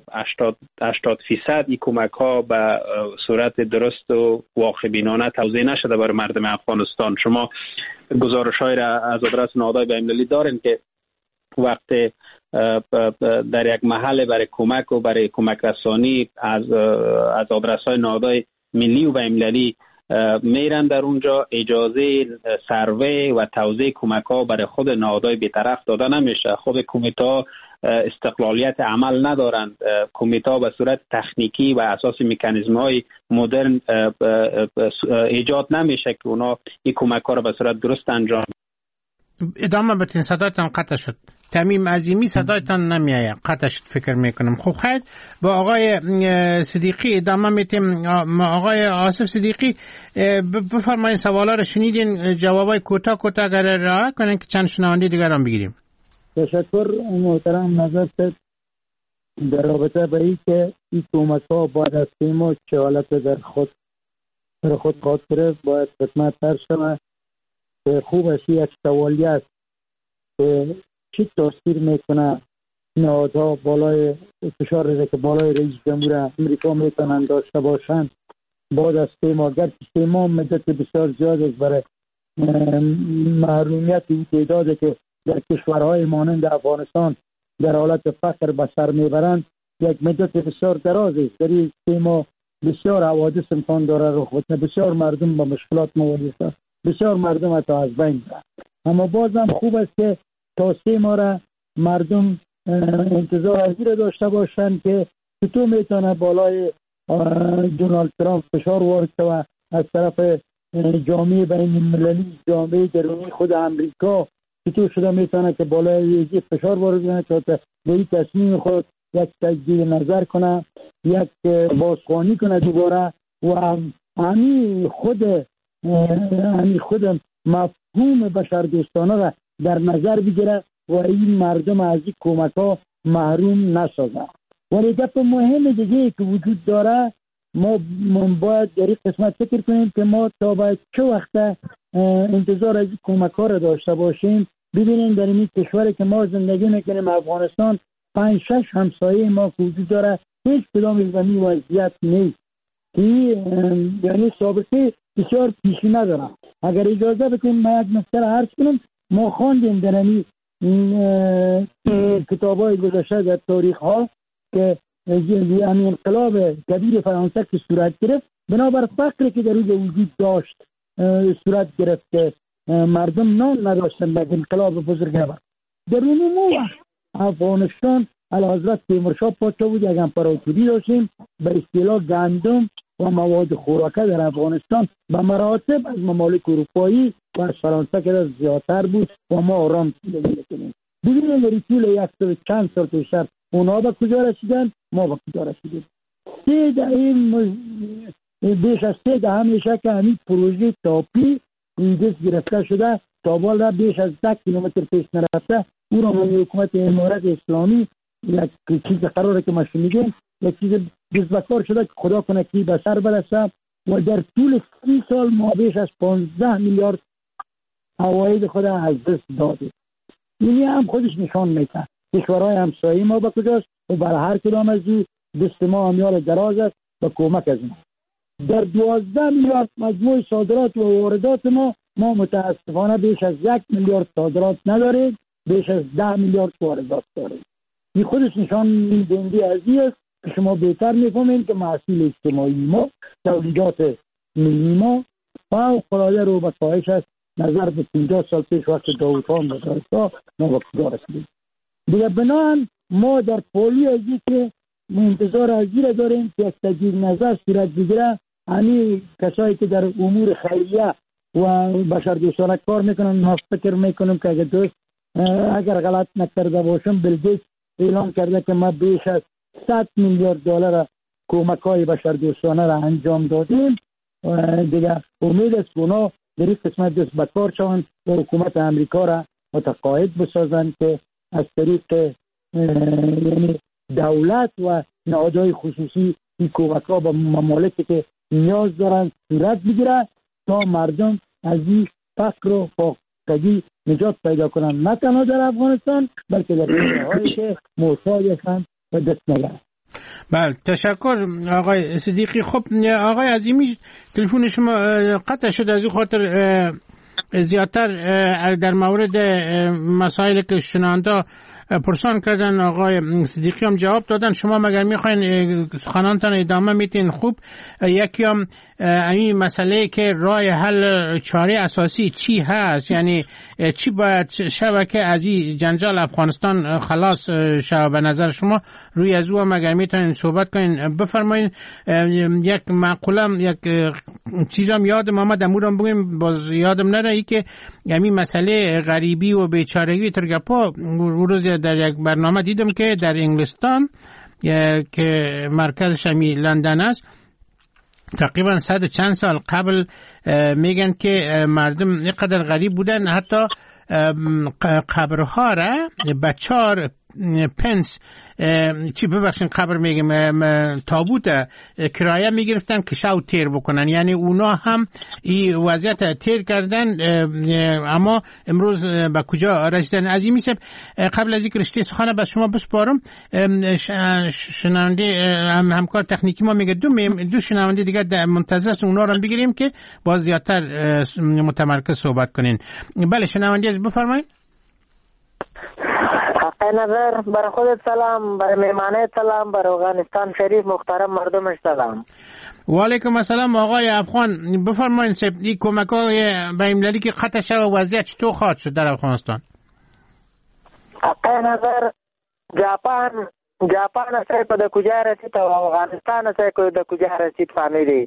80% این کمک ها به صورت درست و واقع بینانه توزیع نشده برای مردم افغانستان. شما گزارش‌های را از آدرس نهادهای بین‌المللی دارین که وقت در یک محل برای کمک و برای کمک رسانی از آدرس‌های نهادهای ملی و بین‌المللی میرن، در اونجا اجازه سروی و توزیع کمک ها برای خود نهادهای بی‌طرف داده نمیشه. خود کمیته ها استقلالیت عمل ندارند. کمیته ها به صورت تکنیکی و اساس مکانیزم های مدرن ایجاد نمیشه که اونا این کمک ها را به صورت درست انجام.
ادامه بدین، صدایتان قطع شد. تمیم عظیمی صدایتان نمیآید، قطع شد فکر میکنم. خب خیر، با آقای صدیقی ادامه میتیم. آقای آصف صدیقی بفرمایید، سوالا رو شنیدین، جوابای کوتاه اگر رعایت کنین که چند شنونده دیگر هم بگیریم.
تشکر محترم. نظر شد در رابطه با این که این کمک ها باید از ما چه حالت در خود خاطره باید خدمت تر شود که خوب است. یک سوالی است که چی تاثیر میکنه نهادها بالای فشار که بالای رئیس جمهور امریکا میتونن داشته باشند بعد از 3 ماه، گرچه 3 ماه مدت بسیار زیاد است برای محرومیت این تعدادی که در کشورهای مانند افغانستان در حالت فقر به سر میبرند یک مدت بسیار دراز است. در این 3 ماه بسیار حوادث امکان داره رخ بده، بسیار مردم با مشکلات مواجه است، بسیار مردم حتی از بین رفت. اما بازم خوب است که تا 3 ماه را مردم انتظار از این داشته باشند که چطور میتونه بالای دونالد ترامپ فشار وارد و از طرف جامعه بین المللی، جامعه درونی خود امریکا چطور شده میتونه که بالای فشار وارد کنه تا به این تصمیم خود یک تجدید نظر کنه، یک بازخوانی کنه دوباره و همین خود مفهوم بشردوستانه را در نظر بگیره و این مردم از این کمک ها محروم نسازه. ولی گپ مهم دیگه که وجود داره، ما باید در این قسمت فکر کنیم که ما تا باید چه وقت انتظار از این کمک ها را داشته باشیم. ببینیم در این کشوری که ما زندگی میکنیم افغانستان 5-6 همسایه ما که وجود داره هیچ کدام زمین وضعیت نیست که یعنی سابقه بسیار پیشی نداره. اگر اجازه بکنیم ما یک نکته را عرض کنم، ما خواندیم در این کتاب‌های گذشته در تاریخ ها که همین انقلاب کبیر فرانسه که صورت گرفت بنابر فقری که در روز وجود داشت صورت گرفت که مردم نان نداشتن به انقلاب بزرگ نبرد. در اون موقع افغانستان علیحضرت تیمورشاه پادشاه بود، یک امپراتوری داشتیم به اصطلاح گندم و مواد خوراکه در افغانستان به مراتب از ممالک اروپایی و از فرانسه که زیادتر بود و ما آرام زندگی می‌کردیم. ببینید در طول 100 چند سال پیشتر اونا به کجا رسیدن، ما به کجا رسیدیم. بیش از 3 دهه میشه که همین پروژه تاپی دست گرفته شده، تا بالا بیش از 10 کیلومتر پیش نرفته. او را من حکومت امارت اسلامی یک چیز قراره که ما شنیدیم، یک چیز دستبکار شده که خدا کنه که به سر برسه و در طول 30 سال ما بیش از 15 میلیارد عواید خود از دست داده. این هم خودش نشان میده کشورهای همسایه ما به کجاست و برای هر کدام از این دست ما امیال دراز است و کمک از ما. در 12 میلیارد مجموع صادرات و واردات ما متاسفانه بیش از 1 میلیارد صادرات نداریم، بیش از 10 میلیارد واردات داریم. این خودش نشان دهنده از این است که شما بهتر میفهمید که محصول اجتماعی ما، تولیدات ملی ما فوق‌العاده رو به کاهش است نظر به 50 سال پیش وقت داوود خان و دارسا ما به کجا رسیدیم. دیگه بنابراین ما در پولی از این که انتظار از این داریم که یک تجدید نظر صورت بگیره. همین کسایی که در امور خیریه و بشردوستانه کار میکنن، ما فکر میکنم که اگر غلط نکرده باشم بیل گیتس اعلام کرده که ما بیش از 100 میلیارد دلار کمک‌های بشردوستانه را انجام دادیم. دیگه امید است که اونا در این قسمت دست به کار شوند و حکومت امریکا را متقاعد بسازند که از طریق یعنی دولت و نهادهای خصوصی این کمک‌ها به ممالکی که نیاز دارند صورت بگیره تا مردم از این فقر و فاقگی نجات پیدا کنند، نه تنها در افغانستان بلکه در کشورهایی که محتاج هستند و دست نگیرند.
بله، تشکر آقای صدیقی. خب آقای عظیمی تلفن شما قطع شد، از این خاطر زیادتر در مورد مسائل که شنونده پرسان کردن آقای صدیقی هم جواب دادن. شما مگر میخواین سخنانتان ادامه میتین؟ خوب، یکی هم این مسئله که راه حل چاره اساسی چی هست، یعنی چی باید شود که از این جنجال افغانستان خلاص شود به نظر شما؟ روی از او مگر میتونین صحبت کنین؟ بفرمایین. یک معقوله یک چیزام یادم آمد امورم بگیم، باز یادم نره، ای که همین مسئله غریبی و بیچارگی ترگپا روز در یک برنامه دیدم که در انگلستان که مرکزش همی لندن است، تقریبا 100 چند سال قبل میگن که مردم اینقدر غریب بودن حتی قبرها را به 4 پنس چی ببخشین قبر میگم تابوت کرایه میگرفتن که شو تیر بکنن، یعنی اونا هم این وضعیت تیر کردن. اما امروز به کجا رسیدن؟ از این میشه قبل از اینکه رشته سخن به شما بسپارم، شنونده همکار تکنیکی ما میگه دو شنونده دیگه منتظر است، اونا رو بگیریم که باز زیادتر متمرکز صحبت کنین. بله شنونده از بفرمایید.
حق نظر برای خودت سلام، برای مهمانه سلام، برای افغانستان شریف محترم مردمش سلام.
و علیکم السلام آقای افغان، بفرمایید این کمک‌های بین‌المللی که قطع شد و وضعیت چطور خواهد شد در افغانستان؟
حق نظر جاپان اصلا په د کجا رسید او افغانستان اصلا د کجا رسید فهمیدی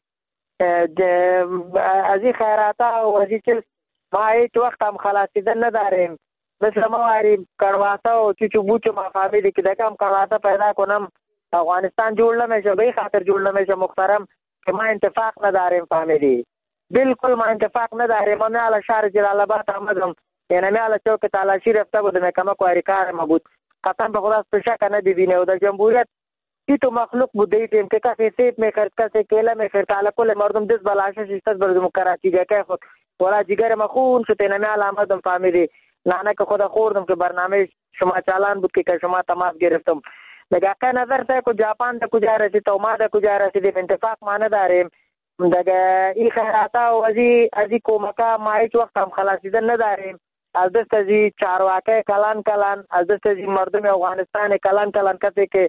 از این خیرات او از این چیز ما هیچ وقت هم خلاصیدن نداریم. مثل ما واریم کرواسه و چوچو بوچو ما فهمیدی که دکم کرواسه پیدا کنم افغانستان جوړ نمیشه، به خاطر جوړ نمیشه محترم که ما اتفاق نداریم فهمیدی، بالکل ما اتفاق نداریم. من علی شهر جلال آباد آمدم، یعنی من علی چوک تالاشی رفته بودم، کمک واری کارم بود، قطعا به خدا سپشک ندیدینه و در جمهوریت تی تو مخلوق بوده تیم که کسی سیب میخرد، کسی کیله میخرد، علی کل مردم دست بلاشش استاد بردم کراچی جاکه خود ولا جگر مخون شد. اینه من آمدم فهمیدی نه که خدا خوردم که برنامه شما چالان بود که شما تماس گرفتم. دیگه که نظر تا که ژاپن تا کجا رسید و ما تا کجا رسیدیم اتفاق ما نداریم. دیگه این خیراتا و از این کمکا ما هیچ وقت هم خلاصیدن نداریم. از دست از این چارواکه کلان از دست از این مردم افغانستان کلان کسی که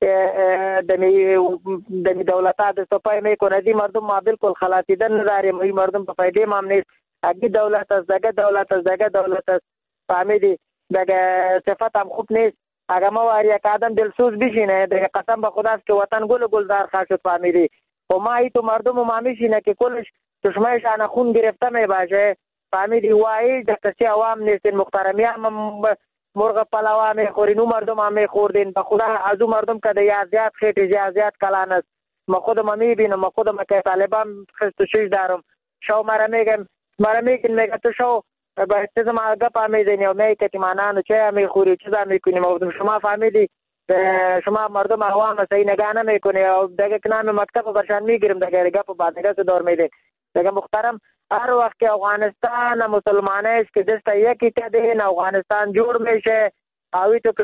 دمی دولتا دست پای میکنه این مردم ما بالکل خلاصیدن نداریم. این مردم په فایده ما نیست. اگه دولت است دگه دولت است فهمیدی دیگه صفت هم خوب نیست. اگه ما واری یک آدم دلسوز بشینه دیگه قسم به خداست که وطن گلزار خواهد فهمیدی. و ما ای تو مردم ما میشینه که کلش چشمایشان خون گرفته می باشه فهمیدی. وای د کسی عوام نیستین محترمی هم مرغ پلاوا میخورین و مردم هم میخوردین. به خدا از اون مردم که دیگه زیاد خیلی زیاد کلان است. ما خودم میبینم، ما خودم که طالبان خست و شش دارم شو مرا میگن میگه تو شو به چیز ما گپ میزنی و میگه که مانانو چه میخوری چیزا میکنیم و شما فهمیدی شما مردم عوام صحیح نگاه نمیکنی و دیگه کنام مکتب برشان میگیرم دیگه گپ بعد دیگه دور میده. دیگه محترم هر وقت که افغانستان مسلمانش که دست یکی کدین افغانستان جوړ میشه اوی تو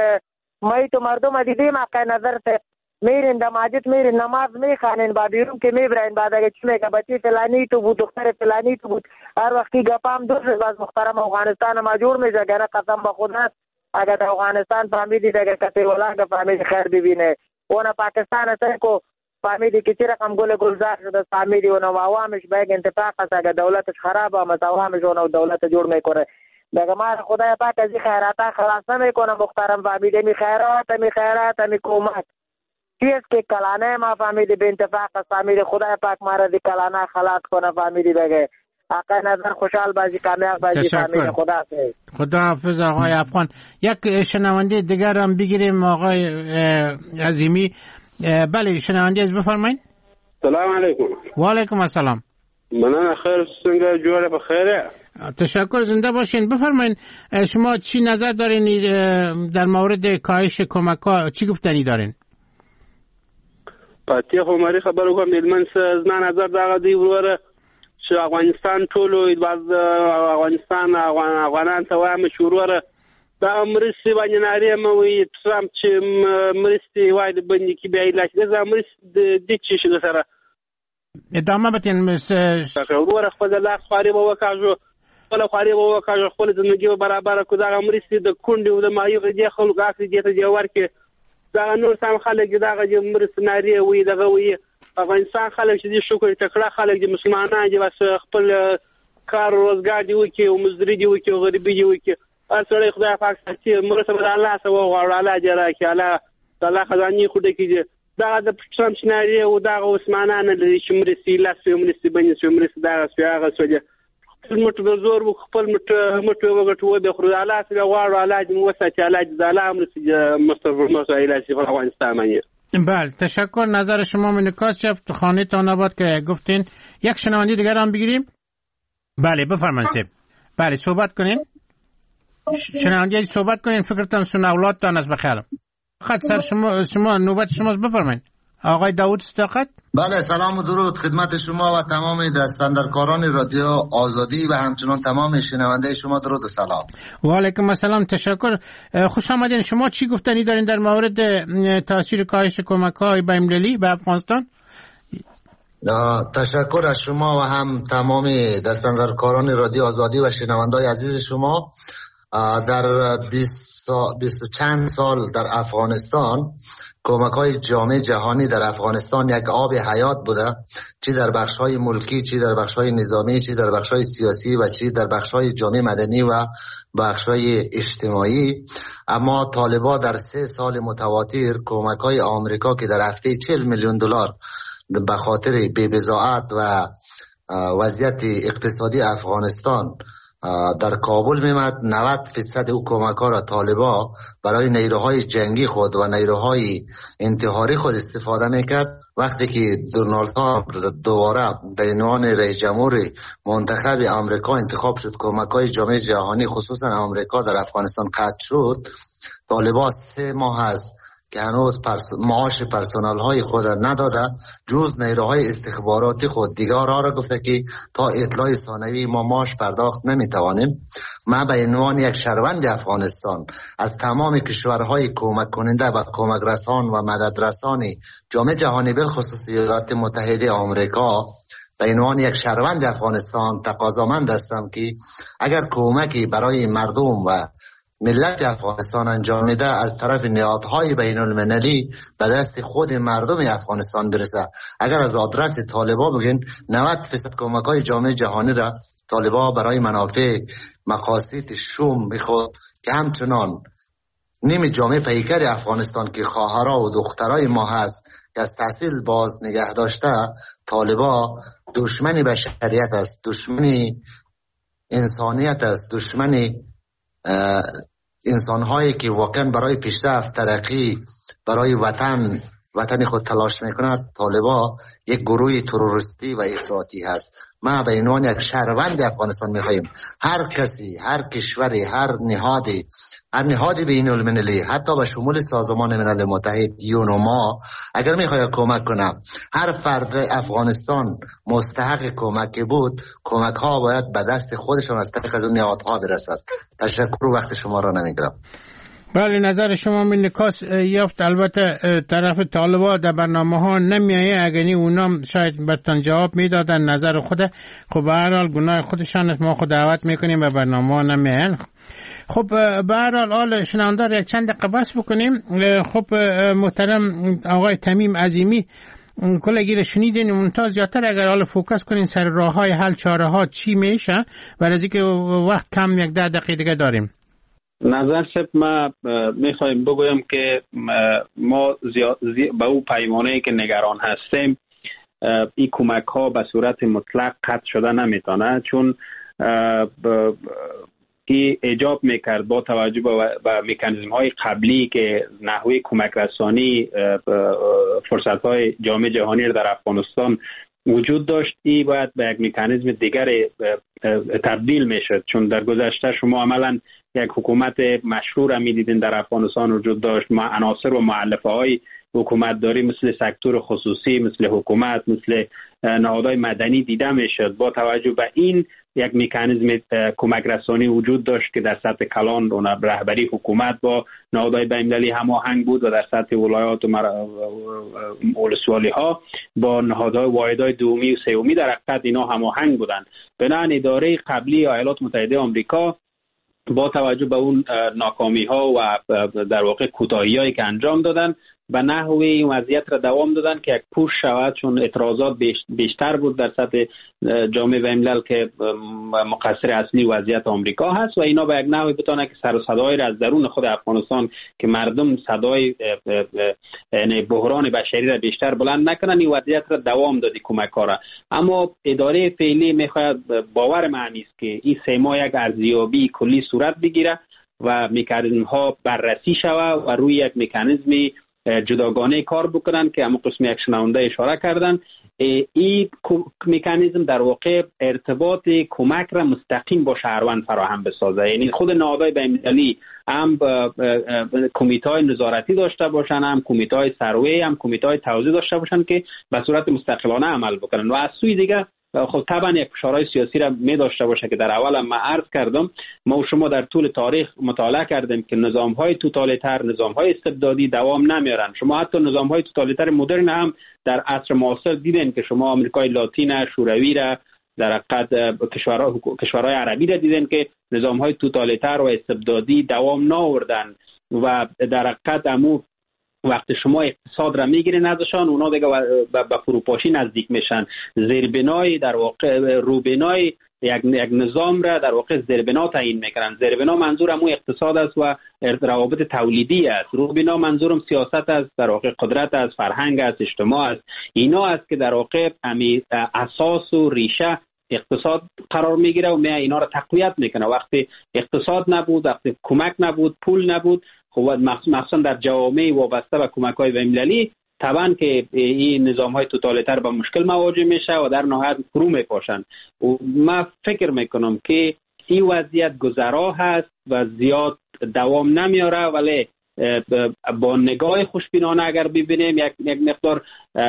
مای تو مردم دیدیم حق نظر ته میرین د مسجد میرین نماز میخوانین با بیرون که میبرین بعد اگه چی میگه بچی فلانی تو بود دختر فلانی تو بود هر وقتی گپام دور باز محترم افغانستان ما جوړ میشه کنه قسم به خدا اگه د افغانستان فهمیدی دیگه کسی ولا فهمیدی خیر ببینه اون پاکستان اصلا کو فهمیدی که چی رقم گلزار شده فهمیدی اون عوامش به اتفاق است اگه دولتش خراب است عوامش اون دولت جوړ میکنه دیگه ما خدای پاک از خیرات خلاص نمیکنه محترم فهمیدی می خیرات می کمک چیز که کلانه ما فهمیدی به اتفاق است فهمیدی خدای پاک ما را دی کلانه خلاص کنه فهمیدی دیگه حق نظر خوشحال بازی کامیاب بازی فهمیدی
خدا حافظ آقای افغان. یک شنونده دیگر هم بگیریم آقای عظیمی. بله شنونده از بفرمایید.
سلام علیکم.
و علیکم السلام.
مننه خیر څنګه جوړه بخیره.
تشکر زنده باشین. بفرمایید شما چی نظر دارین در مورد کاهش کمک‌ها چی گفتنی دارین؟
پاتې خو مری خبرو کوم دلمن زما نظر دا دی وروره چې افغانستان ټولو باز افغانستان افغانان ته وایم شروره دا مرستې باندې ناری مې ترامپ چې مرستې وای د بندي کې بیا علاج دا مرستې د چې سره
ادامه بتین
وروره خپل لاس خاري به وکاږو خپل خاري به وکاږو خپل ژوندۍ برابر کو دا مرستې د کونډې او د مایو د خلکو اخلي دې ته ورکه دا نور سم خلک دغه د مرستناری وي دغه وي افغانستان خلک چې شکر تکړه خلک د مسلمانان دي بس خپل کار روزګار دی وکي او مزدوري دی وکي او غریبي دی وکي اصله خدای پاک چې مرسته به الله سره وغواړي الله جره کې الله خزاني خوده کې دا د پښتون شناري او دا عثمانان لري چې مرستي لاسه مرستي باندې مرستي دا هغه سوجه مټ زور خپل مټ وګټو د خدای الله سره وغواړي الله دې وساتي الله دې الله مرستي مسائل في افغانستان باندې.
بله تشکر. نظر شما منعکس شد. خانه تان آباد که گفتین. یک شنونده دیگر هم بگیریم. بله بفرمایید. بله صحبت کنین. شنونده صحبت کنین، فکرتان سن اولادتان از بخیر. خد سر شما نوبت شماست، بفرمایید. آقای داوود صداقت.
بله، سلام و درود خدمت شما و تمام دستاندرکاران رادیو آزادی و همچنان تمام شنونده شما. درود و سلام.
و علیکم السلام، تشکر. خوش آمدین. شما چی گفتنی دارین در مورد تاثیر کاهش کمک‌های بین‌المللی به افغانستان؟
تشکر از شما و هم تمام دستاندرکاران رادیو آزادی و شنوندای عزیز شما. در 20 چند سال در افغانستان کمک‌های جامعه جهانی در افغانستان یک آب حیات بوده، چی در بخش‌های ملکی، چی در بخش‌های نظامی، چی در بخش‌های سیاسی و چی در بخش‌های جامعه مدنی و بخش‌های اجتماعی. اما طالبان در 3 سال متواتر کمک‌های آمریکا که در هفته 40 میلیون دلار به خاطر بی‌بضاعت و وضعیت اقتصادی افغانستان در کابل میمد، 90% او کمک‌ها را طالبان برای نیروهای جنگی خود و نیروهای انتحاری خود استفاده میکرد. وقتی که دونالد ترامپ دوباره به عنوان رئیس جمهور منتخب آمریکا انتخاب شد، کمک‌های جامعه جهانی خصوصا آمریکا در افغانستان قطع شد. طالبان 3 ماه است که هنوز معاش پرسنل های خود نداده، جز نیروهای استخباراتی خود دیگر را گفته که تا اطلاع ثانوی ما معاش پرداخت نمیتوانیم. ما به عنوان یک شهروند افغانستان از تمام کشورهای کمک کننده و کمک رسان و مدد رسان جامعه جهانی بالخصوص ایالات متحده آمریکا به عنوان یک شهروند افغانستان تقاضامند هستم که اگر کمکی برای مردم و ملت افغانستان انجام میده از طرف نهادهای بین المللی به دست خود مردم افغانستان برسه. اگر از آدرس طالبان بگین 90% کمک‌های جامعه جهانی را طالبان برای منافع مقاصد شوم بخواد که همچنان نیمه جامعه پیکر افغانستان که خواهرها و دخترای ما هست که از تحصیل باز نگه داشته، طالبان دشمنی بشریت است، دشمنی انسانیت است، دشمنی انسان‌هایی که واقعا برای پیشرفت، ترقی، برای وطن خود تلاش میکند. طالبان یک گروه تروریستی و افراطی هست. ما به عنوان یک شهروند افغانستان میخواهیم هر کسی، هر کشوری، هر نهاد بین المللی، حتی به شمول سازمان ملل متحد یونما، اگر میخواد کمک کنه، هر فرد افغانستان مستحق کمک بود، کمک ها باید به دست خودشان از طریق از اون نهادها برسد. تشکر، وقت شما را نمیگیرم.
بله، نظر شما من نکاس یافت. البته طرف طالبان در برنامه ها نمیایه، اگرنی اونا شاید برتان جواب میدادن نظر خود. خب به هر حال گناه خودشان، ما خود دعوت میکنیم و برنامه ها نمیاین. خب به هر حال شنوندار یک چند دقیقه بس بکنیم. خب محترم آقای تمیم عظیمی، کلگی رو شنیدین، منتها زیادتر اگر حالا فوکس کنین سر راه های حل، چاره ها چی میشه، برای اینکه وقت کم، 10 دقیقه دیگه داریم.
نظر سب ما میخوایم بگویم که ما به او پیمانه‌ای که نگران هستیم، این کمک ها به صورت مطلق قطع شده نمیتونه، چون این ایجاب میکرد با توجه به مکانیزم های قبلی که نحوه کمک رسانی فرصت های جامعه جهانی در افغانستان وجود داشت، این باید به یک مکانیزم دیگر تبدیل میشد. چون در گذشته شما عملا یک حکومت مشهور هم میدیدین در افغانستان وجود داشت، عناصر و مؤلفه های حکومت داری مثل سکتور خصوصی، مثل حکومت، مثل نهادهای مدنی دیده میشد. با توجه به این یک مکانیزم کمک رسانی وجود داشت که در سطح کلان و رهبری حکومت با نهادهای بین‌المللی هماهنگ بود و در سطح ولایات و ولسوالی ها با نهادهای واحدهای دومی و سومی در حقیقت اینا هماهنگ بودند. بنابراین اداره قبلی ایالات متحده آمریکا با توجه به اون ناکامی ها و در واقع کوتاهی هایی که انجام دادن به نحوه این وضعیت را دوام دادن که یک پوش شود، چون اعتراضات بیشتر بود در سطح جامعه بین‌الملل که مقصر اصلی وضعیت آمریکا هست و اینا به یک نحوی بتونه که سر و صدای را از درون خود افغانستان که مردم صدای بحران بشری را بیشتر بلند نکنن، این وضعیت را دوام دادی کمک ها را. اما اداره فعلی میخواد، باور من است که این 3 ماه یک ارزیابی کلی صورت بگیره و مکانیزم ها بررسی شود و روی یک مکانیزمی جداگانه کار بکنن که همون قسم یک شنونده اشاره کردن. این مکانیزم در واقع ارتباط کمک را مستقیم با شهروند فراهم بسازه. یعنی خود نهادهای بین‌المللی هم کمیته‌های نظارتی داشته باشن، هم کمیته‌های سروی، هم کمیته‌های توزیع داشته باشن که به صورت مستقلانه عمل بکنن. و از سوی دیگه خب طبعا یک فشارهای سیاسی را می داشته باشه که در اول ما عرض کردم. ما و شما در طول تاریخ مطالعه کردیم که نظام‌های توتالیتر، نظام‌های استبدادی دوام نمیارن. شما حتی نظام‌های توتالیتر مدرن هم در عصر معاصر دیدین که شما آمریکای لاتین، شوروی را در حقیقت کشورهای عربی را دیدین که نظام‌های توتالیتر و استبدادی دوام نآوردن و در حقیقت وقتی شما اقتصاد را میگیرین ازشان، اونا دیگه به فروپاشی نزدیک میشن. زیربنای در واقع روبنای یک نظام را در واقع زیربنا تعیین میکنن. زیربنا منظور همون اقتصاد است و روابط تولیدی است. روبنا منظورم سیاست است، در واقع قدرت است، فرهنگ است، اجتماع است. اینا است که در واقع اساس و ریشه اقتصاد قرار میگیره و اینا را تقویت میکنه. وقتی اقتصاد نبود، وقتی کمک نبود، پول نبود، خب مخصوصا در جوامع وابسته به کمک‌های بین‌المللی طبعا که این نظام‌های توتالیتر با مشکل مواجه میشه و در نهایت فرو میپاشن. من فکر میکنم که این وضعیت گذرا هست و زیاد دوام نمیاره، ولی با نگاه خوشبینانه اگر ببینیم یک مقدار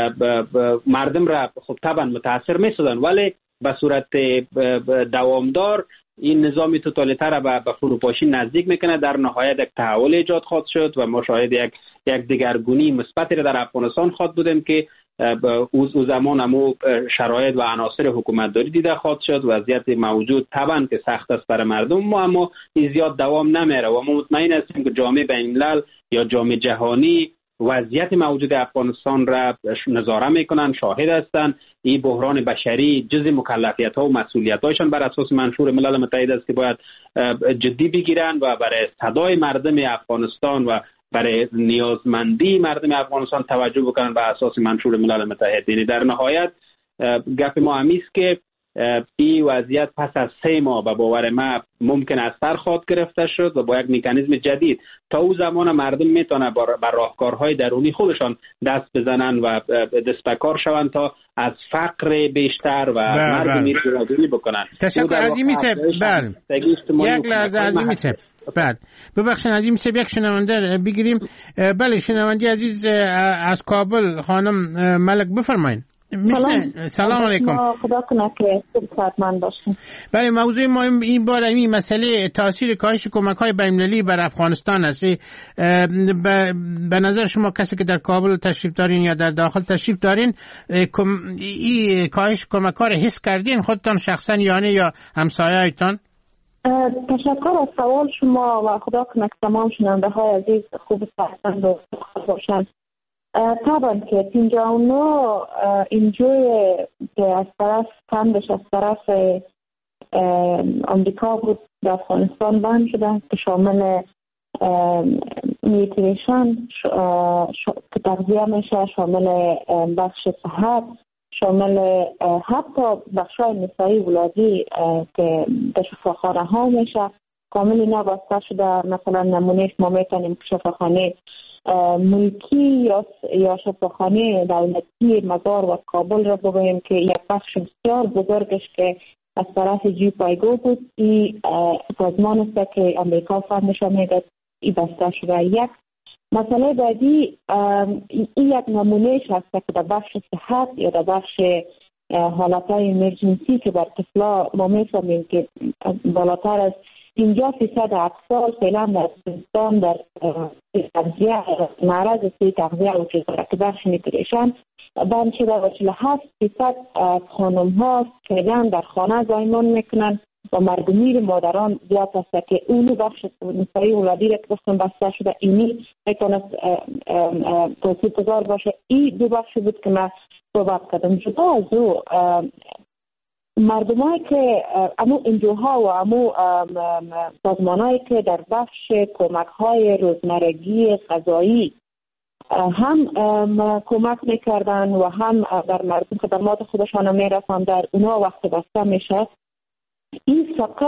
مردم را خب طبعا متاثر میسازن، ولی به صورت دوامدار این نظام توتالیتر را به فروپاشی نزدیک میکنه. در نهایت یک تحول ایجاد خواهد شد و ما شاهد یک دگرگونی مثبتی را در افغانستان خواهد بودیم که او زمان همو شرایط و عناصر حکومتداری دیده خواهد شد. وضعیت موجود طبعا که سخت است برای مردم، اما این زیاد دوام نمیره و ما مطمئن هستیم که جامعه بین‌الملل یا جامعه جهانی وضعیت موجود افغانستان را نظاره میکنن، شاهد هستند. این بحران بشری جزء مکلفیت ها و مسئولیت هایشان بر اساس منشور ملل متحد است که باید جدی بگیرن و برای صدای مردم افغانستان و برای نیازمندی مردم افغانستان توجه بکنن بر اساس منشور ملل متحد. یعنی در نهایت گپ ما همیست که این وضعیت پس از 3 ماه به باور ما ممکن است سر خواهد گرفته شد و با یک مکانیزم جدید تا او زمان مردم میتونه بر راهکارهای درونی خودشان دست بزنن و دست به کار شوند تا از فقر بیشتر و مردمی جلوگیری بکنن.
تشکر عظیمی صاحب. یک لحظه عظیمی صاحب. بعد ببخشید عظیم صاحب، یک شنونده بگیریم. بله شنونده عزیز از کابل، خانم ملک بفرمایید. سلام علیکم.
خدا کنه که صحتمند باشین.
بله موضوع ما این بار این مسئله تاثیر کاهش کمک‌های بین‌المللی بر افغانستان است. به نظر شما کسی که در کابل تشریف دارین یا در داخل تشریف دارین، این کاهش کمک‌ها را حس کردین خودتان شخصا یا همسایه‌تان؟
تشکر از سوال شما و خدا کنه که تمام شنونده های عزیز خوب صحتمند و باشند. طبعا که 59 اینجوری که از طرف فندش از طرف امریکا بود در افغانستان بند شده که شامل نیوتریشن که تغذیه میشه، شامل بخش صحت، شامل حتی بخشای نسایی ولادی که در شفاخانه ها میشه کاملی نبسته شده. مثلا نمونهش ما میتونیم که شفاخانه ملکی یا شفاخانه دولتی مزار و کابل را بگوییم که یک بخش بسیار بزرگش که از طرف جی پایگو بود، این سازمان است که امریکا فندش را میداد، این بسته شده. یک مسئله بعدی این یک نمونهش هست که در بخش صحت یا در بخش حالتهای امرجنسی که بر طفلا ما میفهمیم که بالاتر از 50% اطفال فعلا در افغانستان در تغذیه معرض تغذیه وجود دارد که بخش نیوتریشن بند شده و 47% خانم ها فعلا در خانه زایمان میکنن و مردمی مادران زیاد است که اونو بخش نسایی ولادی را که گفتم بسته شده اینی میتونست توصیف گذار باشه. این دو بخش بود که من صحبت کردم. جدا از او مردمایی که امو انجوها و امو سازمانایی که در بخش کمک های روزمرگی غذایی هم کمک میکردن و هم در مردم خدمات خودشان میرسن، در اونا وقت بسته میشه. این فقط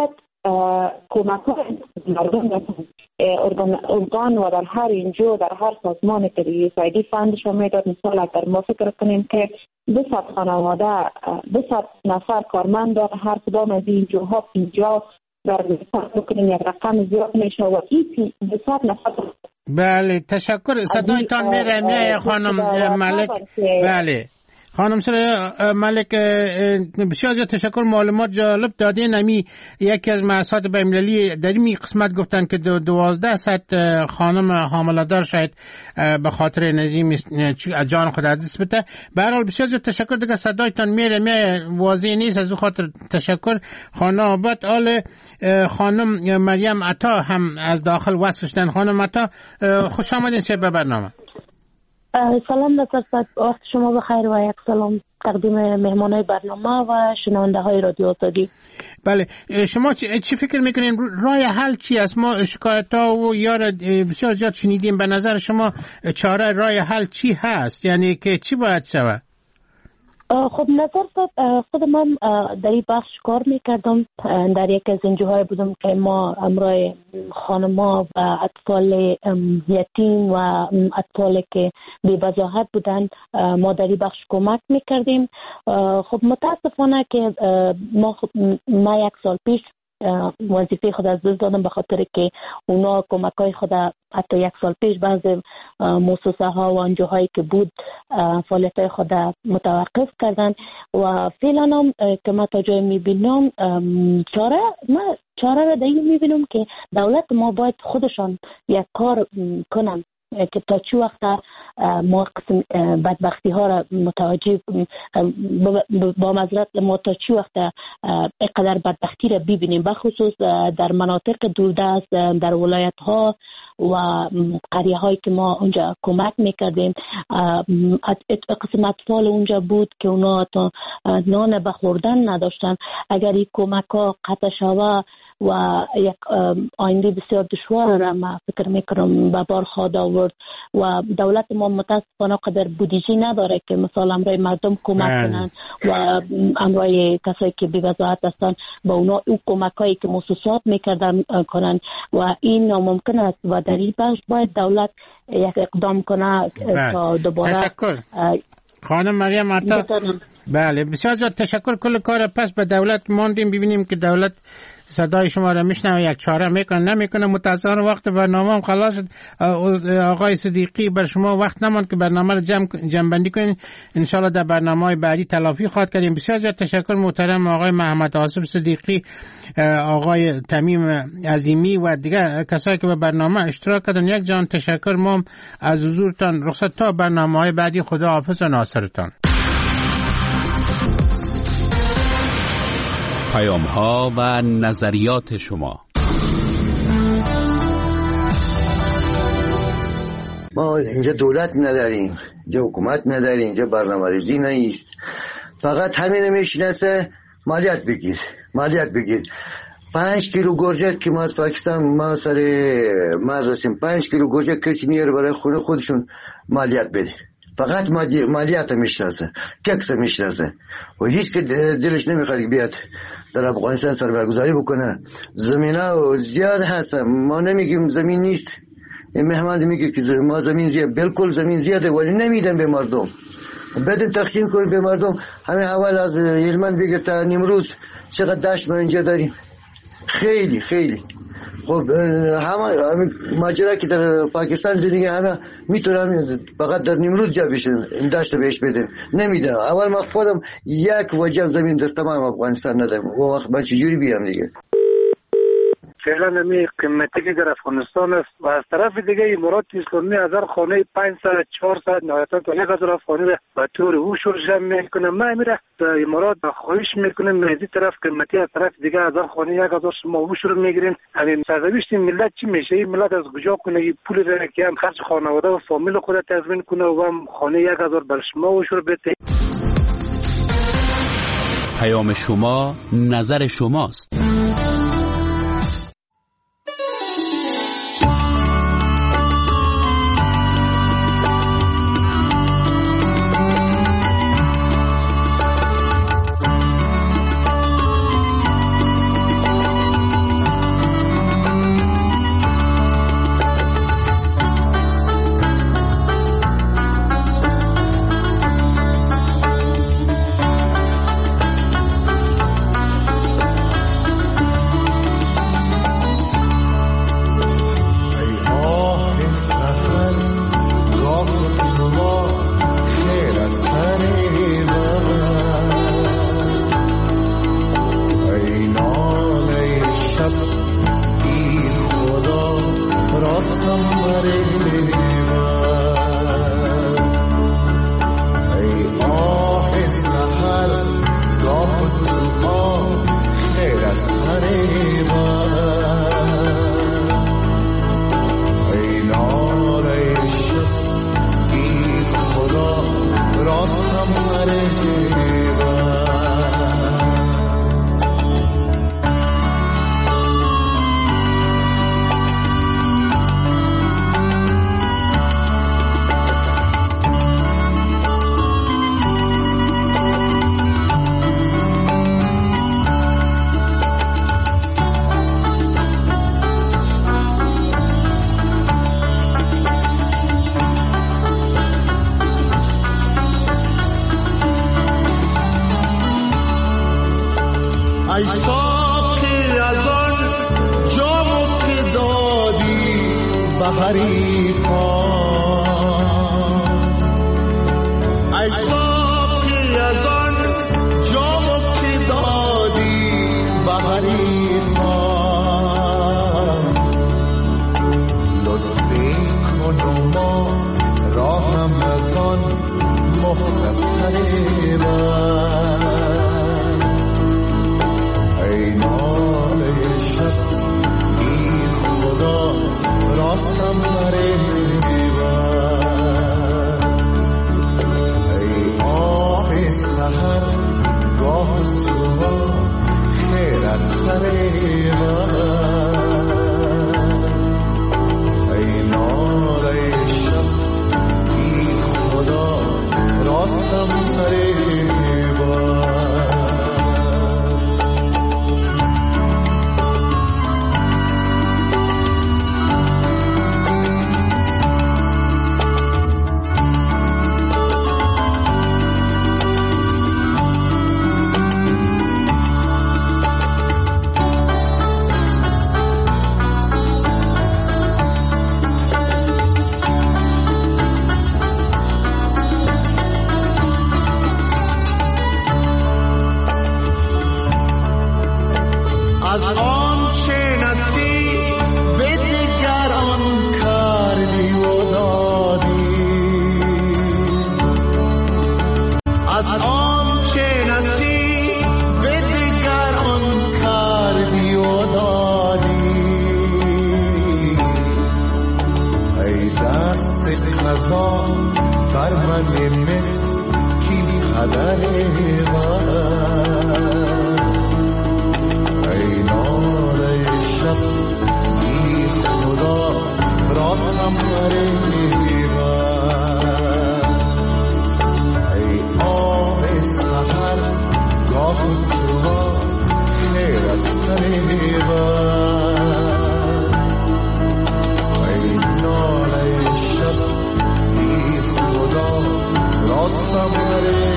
کمک های مردم ارگان و در هر اینجا در هر سازمان که USAID فندش میداد. مثال اگر ما فکر کنیم که 200 خانواده 200 نفر کارمند در هر کدام از اینجاها 50 در بکنیم یک رقم زیاد میشه و این 200 نفر.
بله تشکر. صدایتان میره خانم ملک. بله خانم ملک بسیار زیاد تشکر، معلومات جالب دادین. نمی یکی از مؤسسات بین‌المللی در این قسمت گفتن که 1200 خانم حامله‌دار شاید به خاطر نظیم جان خود از دست بده. به هر حال بسیار زیاد تشکر. دیگه صدایتان میره واضح نیست، از اون خاطر تشکر. خانم آباد آل خانم مریم عطا هم از داخل وصل شدن. خانم عطا خوش آمدین به برنامه.
سلام دکتر صاحب، وقت شما بخیر و یک سلام تقدیم مهمانای برنامه و شنونده های رادیو آزادی.
بله شما چی فکر میکنین راه حل چی است؟ ما شکایت ها و بسیار زیاد شنیدیم. به نظر شما چاره راه حل چی هست؟ یعنی که چی باید شود؟
خب نظر خود من در این بخش کار میکردم. در یک از NGO بودم که ما امرای خانما و اطفال یتیم و اطفال که بی وضاحت بودن ما در این بخش کمک میکردیم. خب متاسفانه که ما یک سال پیش وظیفه خود از دست دادم به خاطر که اونا کمکای خود حتی یک سال پیش بعض مؤسسه ها و انجوهایی که بود فعالیت خود متوقف کردن و فعلا هم که ما تا جای میبینم چاره را در این میبینم که دولت ما باید خودشان یک کار کنن که تا چی وقت ما قسم بدبختی ها را متوجه با معذرت ما تا چی وقت اینقدر بدبختی را ببینیم، بخصوص در مناطق دوردست در ولایت ها و قریه هایی که ما اونجا کمک میکردیم. قسم اطفال اونجا بود که اونا تا نان بخوردن نداشتن. اگر این کمک ها قطع شوه و یک آینده بسیار دشوار را ما فکر میکنم به بار خواهد آورد و دولت ما متاسفانه قدر بودجه نداره که مثلا امرای مردم کمک کنن و امرای کسایی که بی وضاحت هستن با اونا او کمک هایی که مؤسسات میکردن کنن و این ناممکن است و در این بخش باید دولت یک اقدام کنه تا دوباره.
تشکر خانم مریم عطا. بله بسیار زیاد تشکر. کل کار پس به دولت ماندیم ببینیم که دولت صدای شما را میشنوه یک چاره میکنه نمیکنه. متاسفانه وقت برنامه هم خلاص شد. آقای صدیقی بر شما وقت نماند که برنامه را جمع بندی کنین. انشالله در برنامه بعدی تلافی خواهد کردیم. بسیار زیاد تشکر محترم آقای محمد آصف صدیقی، آقای تمیم عظیمی و دیگر کسایی که به برنامه اشتراک کردن. یک جان تشکر. ما از حضورتان رخصت تا برنامه‌های بعدی. خدا حافظ و ناصرتان.
پیام‌ها و نظریات شما.
ما اینجا دولت نداریم، اینجا حکومت نداریم، اینجا برنامه‌ریزی نیست. فقط همین میشناسه مالیات بگیر 5 کیلو گرجه که ما از پاکستان ما سر مرز هستیم 5 کیلو گرجه کسی میاره برای خونه خودشون مالیات بده. فقط مالیات میشناسه، تکس میشناسه و هیچ که دلش نمیخواد بیاد در افغانستان سرمایه‌گذاری بکنه. زمینا زیاد هست، ما نمیگیم زمین نیست. این مهمان میگه که ما زمین زیاد، بالکل زمین زیاده ولی نمیدن به مردم. بدون تقسیم کنیم به مردم. همین اول از هلمند بگیر تا نیمروز چقدر دشت ما اینجا داریم، خیلی خب همه ماجرا که در پاکستان زندگی همه میتونن فقط در نیمروز جا بشن این دشت بهش بدن، نمیدن. اول ما خودم یک وجه زمین در تمام افغانستان ندارم و وقت من چجوری بیام دیگه.
فعلا نمی قیمتی که در افغانستان است و از طرف دیگه امارات اسلامی 1000 خانه 500 400 نهایتا تا 1000 خانه به طور هوشور جمع میکنه. ما میره در امارات خواهش میکنم مهدی طرف قیمتی از طرف دیگه 1000 خانه 1000 شما هوشور میگیرین. همین سرنوشت ملت چی میشه؟ این ملت از کجا کنه این پول را که هم خرج خانواده و فامیل خود تضمین کنه و هم خانه 1000 بر شما هوشور بده.
پیام شما نظر شماست.
Somebody